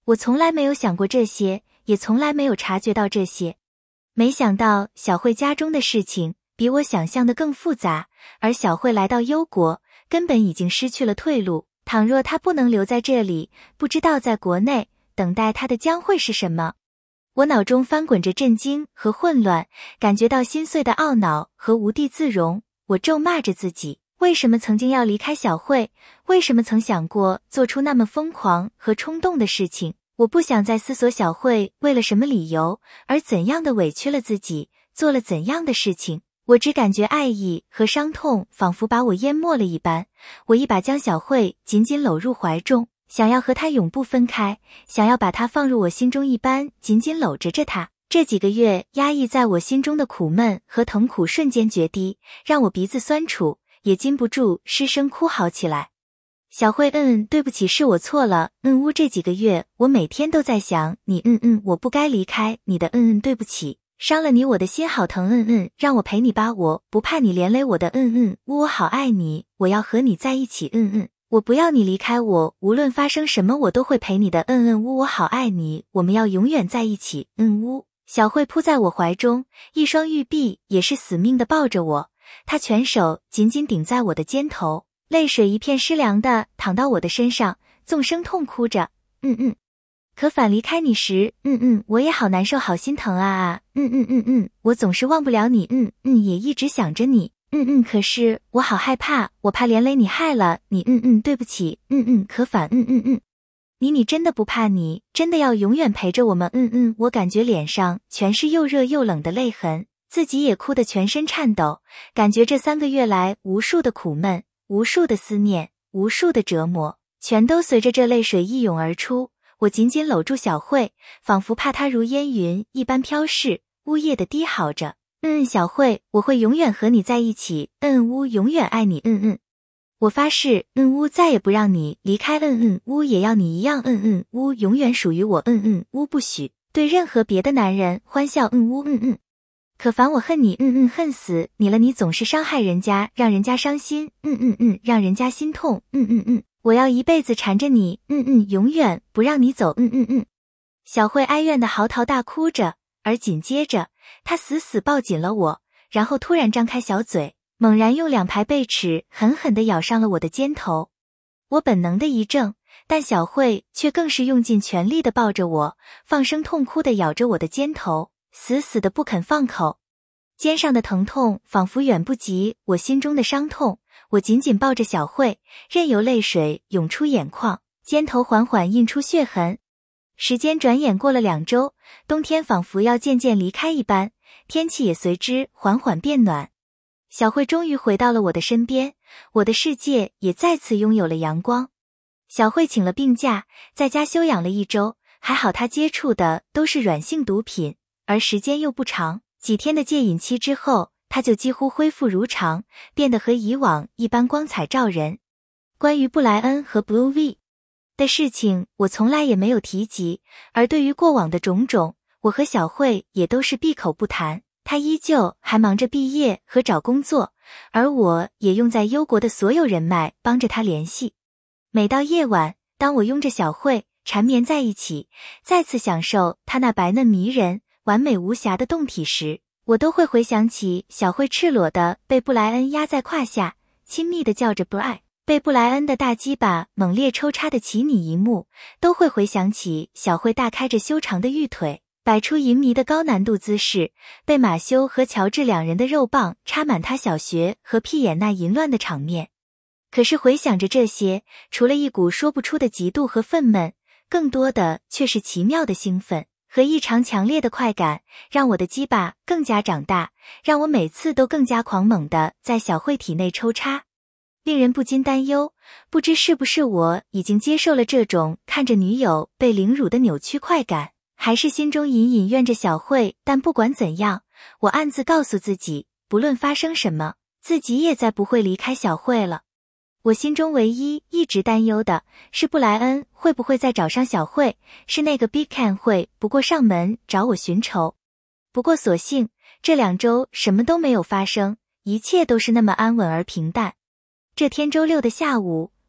我从来没有想过这些，也从来没有察觉到这些。没想到小慧家中的事情比我想象的更复杂，而小慧来到幽国，根本已经失去了退路。倘若她不能留在这里，不知道在国内等待她的将会是什么。我脑中翻滚着震惊和混乱，感觉到心碎的懊恼和无地自容。我咒骂着自己，为什么曾经要离开小慧？为什么曾想过做出那么疯狂和冲动的事情？我不想再思索小慧为了什么理由，而怎样的委屈了自己，做了怎样的事情。我只感觉爱意和伤痛仿佛把我淹没了一般，我一把将小慧紧紧搂入怀中，想要和她永不分开，想要把她放入我心中一般紧紧搂着她。这几个月压抑在我心中的苦闷和疼苦瞬间决堤，让我鼻子酸楚，也禁不住失声哭嚎起来。小慧，对不起，是我错了。这几个月我每天都在想你，我不该离开你的，对不起。伤了你，我的心好疼，让我陪你吧，我不怕你连累我的，我好爱你，我要和你在一起，我不要你离开我，无论发生什么我都会陪你的，我好爱你，我们要永远在一起，小慧扑在我怀中，一双玉臂也是死命地抱着我，她全手紧紧顶在我的肩头，泪水一片湿凉的淌到我的身上，纵声痛哭着，可反离开你时，我也好难受，好心疼啊，我总是忘不了你，也一直想着你，可是我好害怕，我怕连累你，害了你，对不起，可反，你真的不怕，你真的要永远陪着我们，我感觉脸上全是又热又冷的泪痕，自己也哭得全身颤抖，感觉这3个月来无数的苦闷，无数的思念，无数的折磨，全都随着这泪水一涌而出。我紧紧搂住小慧，仿佛怕她如烟云一般飘逝，呜咽地低嚎着，小慧，我会永远和你在一起，永远爱你，我发誓，再也不让你离开，也要你一样，永远属于我，不许对任何别的男人欢笑，可烦我恨你，恨死你了，你总是伤害人家，让人家伤心，让人家心痛，我要一辈子缠着你，永远不让你走，小慧哀怨的嚎啕大哭着，而紧接着，她死死抱紧了我，然后突然张开小嘴，猛然用2排贝齿狠狠地咬上了我的肩头。我本能的一怔，但小慧却更是用尽全力地抱着我，放声痛哭地咬着我的肩头，死死地不肯放口。肩上的疼痛仿佛远不及我心中的伤痛，我紧紧抱着小慧，任由泪水涌出眼眶，肩头缓缓印出血痕。时间转眼过了2周，冬天仿佛要渐渐离开一般，天气也随之缓缓变暖。小慧终于回到了我的身边，我的世界也再次拥有了阳光。小慧请了病假，在家休养了1周，还好她接触的都是软性毒品，而时间又不长，几天的戒瘾期之后，她就几乎恢复如常，变得和以往一般光彩照人。关于布莱恩和 Blue V 的事情，我从来也没有提及，而对于过往的种种，我和小慧也都是闭口不谈。她依旧还忙着毕业和找工作，而我也用在幽国的所有人脉帮着她联系。每到夜晚，当我拥着小慧缠绵在一起，再次享受她那白嫩迷人、完美无瑕的胴体时，我都会回想起小慧赤裸的被布莱恩压在胯下，亲密的叫着 Bry， 被布莱恩的大鸡巴猛烈抽插的奇拟一幕，都会回想起小慧大开着修长的玉腿，摆出淫靡的高难度姿势，被马修和乔治2人的肉棒插满他小穴和屁眼那淫乱的场面。可是回想着这些，除了一股说不出的嫉妒和愤懑，更多的却是奇妙的兴奋和异常强烈的快感，让我的鸡巴更加长大，让我每次都更加狂猛地在小慧体内抽插。令人不禁担忧，不知是不是我已经接受了这种看着女友被凌辱的扭曲快感，还是心中隐隐怨着小慧。但不管怎样，我暗自告诉自己，不论发生什么，自己也再不会离开小慧了。我心中唯一一直担忧的是布莱恩会不会再找上小慧，是那个 Big Can 会不过上门找我寻仇。不过所幸这2周什么都没有发生，一切都是那么安稳而平淡。这天周6的下午，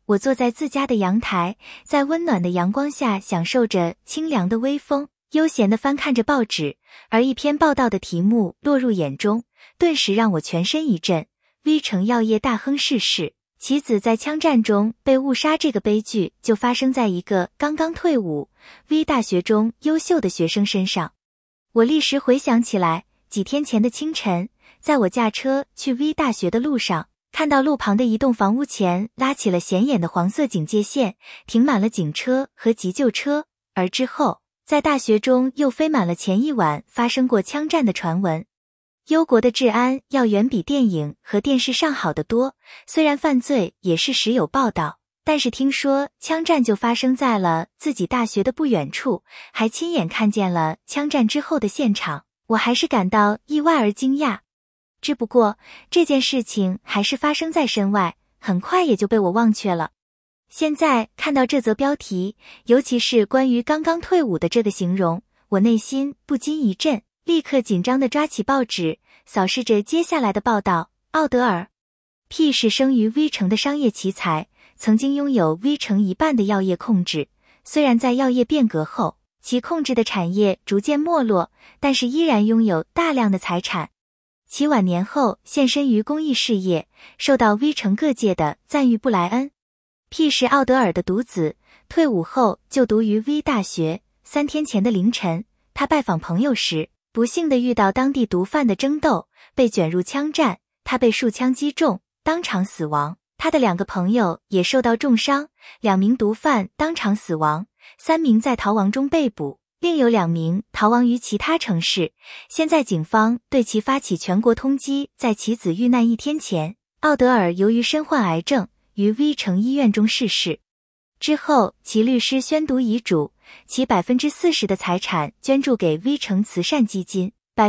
我坐在自家的阳台，在温暖的阳光下享受着清凉的微风，悠闲地翻看着报纸，而一篇报道的题目落入眼中，顿时让我全身一震。V 城药业大亨逝世，其子在枪战中被误杀，这个悲剧就发生在一个刚刚退伍 V 大学中优秀的学生身上。我立时回想起来，几天前的清晨，在我驾车去 V 大学的路上，看到路旁的一栋房屋前拉起了显眼的黄色警戒线，停满了警车和急救车，而之后，在大学中又飞满了前一晚发生过枪战的传闻。忧国的治安要远比电影和电视上好得多，虽然犯罪也是时有报道，但是听说枪战就发生在了自己大学的不远处，还亲眼看见了枪战之后的现场，我还是感到意外而惊讶。只不过这件事情还是发生在身外，很快也就被我忘却了。现在看到这则标题，尤其是关于刚刚退伍的这个形容，我内心不禁一震，立刻紧张地抓起报纸，扫视着接下来的报道。奥德尔 P 是生于 V 城的商业奇才，曾经拥有 V 城一半的药业控制，虽然在药业变革后，其控制的产业逐渐没落，但是依然拥有大量的财产。其晚年后献身于公益事业，受到 V 城各界的赞誉。布莱恩 P 是奥德尔的独子，退伍后就读于 V 大学。3天前的凌晨，他拜访朋友时，不幸地遇到当地毒贩的争斗，被卷入枪战，他被数枪击中，当场死亡。他的2个朋友也受到重伤，2名毒贩当场死亡，3名在逃亡中被捕，另有2名逃亡于其他城市。现在警方对其发起全国通缉。在其子遇难1天前，奥德尔由于身患癌症，于 V 城医院中逝世。之后，其律师宣读遗嘱，其 40% 的财产捐助给 V 城慈善基金，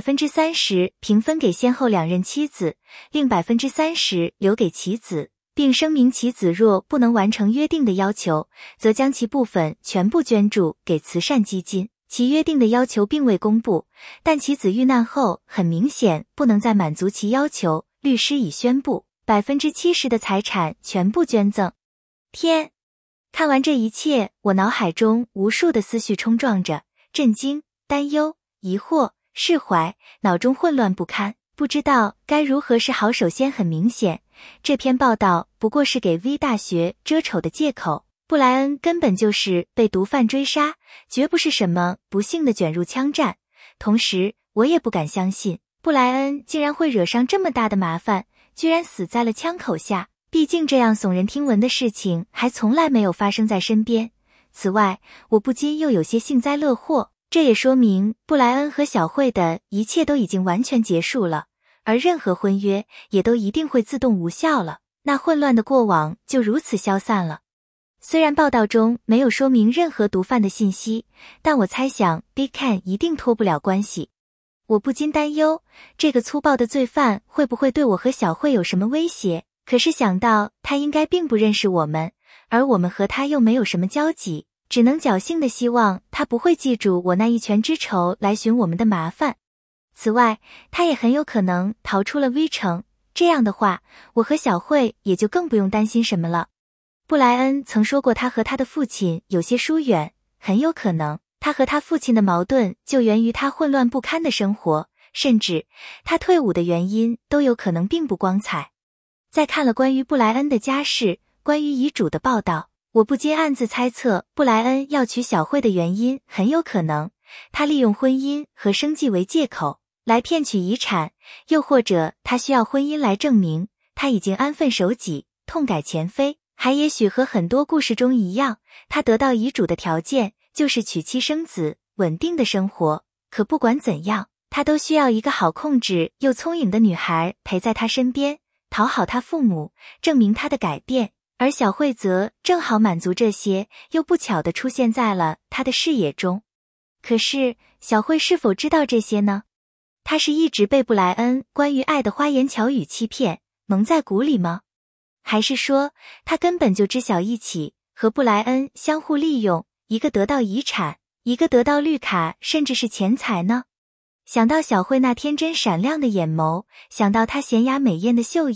30% 平分给先后2任妻子，另 30% 留给其子，并声明其子若不能完成约定的要求，则将其部分全部捐助给慈善基金。其约定的要求并未公布，但其子遇难后很明显不能再满足其要求，律师已宣布 70% 的财产全部捐赠。天！看完这一切，我脑海中无数的思绪冲撞着，震惊、担忧、疑惑、释怀，脑中混乱不堪，不知道该如何是好。首先很明显，这篇报道不过是给 V 大学遮丑的借口，布莱恩根本就是被毒贩追杀，绝不是什么不幸的卷入枪战。同时，我也不敢相信，布莱恩竟然会惹上这么大的麻烦，居然死在了枪口下。毕竟这样耸人听闻的事情还从来没有发生在身边。此外，我不禁又有些幸灾乐祸，这也说明布莱恩和小慧的一切都已经完全结束了，而任何婚约也都一定会自动无效了，那混乱的过往就如此消散了。虽然报道中没有说明任何毒贩的信息，但我猜想 Big Ken 一定脱不了关系。我不禁担忧，这个粗暴的罪犯会不会对我和小慧有什么威胁？可是想到他应该并不认识我们，而我们和他又没有什么交集，只能侥幸的希望他不会记住我那一拳之仇来寻我们的麻烦。此外，他也很有可能逃出了 V 城，这样的话，我和小慧也就更不用担心什么了。布莱恩曾说过他和他的父亲有些疏远，很有可能他和他父亲的矛盾就源于他混乱不堪的生活，甚至他退伍的原因都有可能并不光彩。在看了关于布莱恩的家世、关于遗嘱的报道，我不禁暗自猜测，布莱恩要娶小慧的原因很有可能，他利用婚姻和生计为借口来骗取遗产，又或者他需要婚姻来证明他已经安分守己、痛改前非，还也许和很多故事中一样，他得到遗嘱的条件就是娶妻生子、稳定的生活。可不管怎样，他都需要一个好控制又聪颖的女孩陪在他身边，讨好他父母，证明他的改变，而小慧则正好满足这些，又不巧地出现在了他的视野中。可是，小慧是否知道这些呢？她是一直被布莱恩关于爱的花言巧语欺骗，蒙在鼓里吗？还是说，她根本就知晓一起，和布莱恩相互利用，一个得到遗产，一个得到绿卡，甚至是钱财呢？想到小慧那天真闪亮的眼眸，想到她娴雅美艳的秀叶，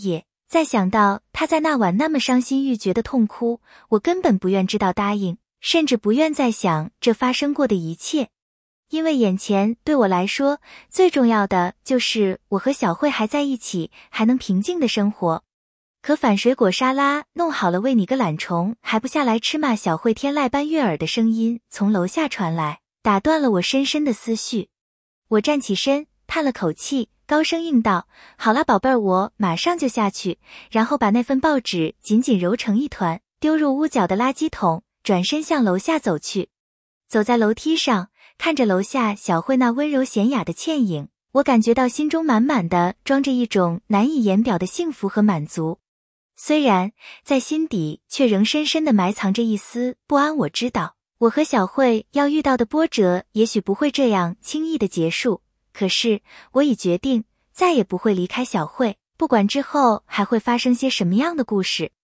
再想到他在那晚那么伤心欲绝的痛哭，我根本不愿知道答应，甚至不愿再想这发生过的一切。因为眼前对我来说，最重要的就是我和小慧还在一起，还能平静的生活。可反水果沙拉弄好了，喂你个懒虫，还不下来吃嘛？小慧天籁般悦耳的声音从楼下传来，打断了我深深的思绪。我站起身，叹了口气，高声应道：好啦宝贝儿，我马上就下去。然后把那份报纸紧紧揉成一团，丢入屋角的垃圾桶，转身向楼下走去。走在楼梯上，看着楼下小慧那温柔娴雅的倩影，我感觉到心中满满的装着一种难以言表的幸福和满足。虽然在心底却仍深深地埋藏着一丝不安，我知道我和小慧要遇到的波折也许不会这样轻易的结束，可是我已决定再也不会离开小慧，不管之后还会发生些什么样的故事。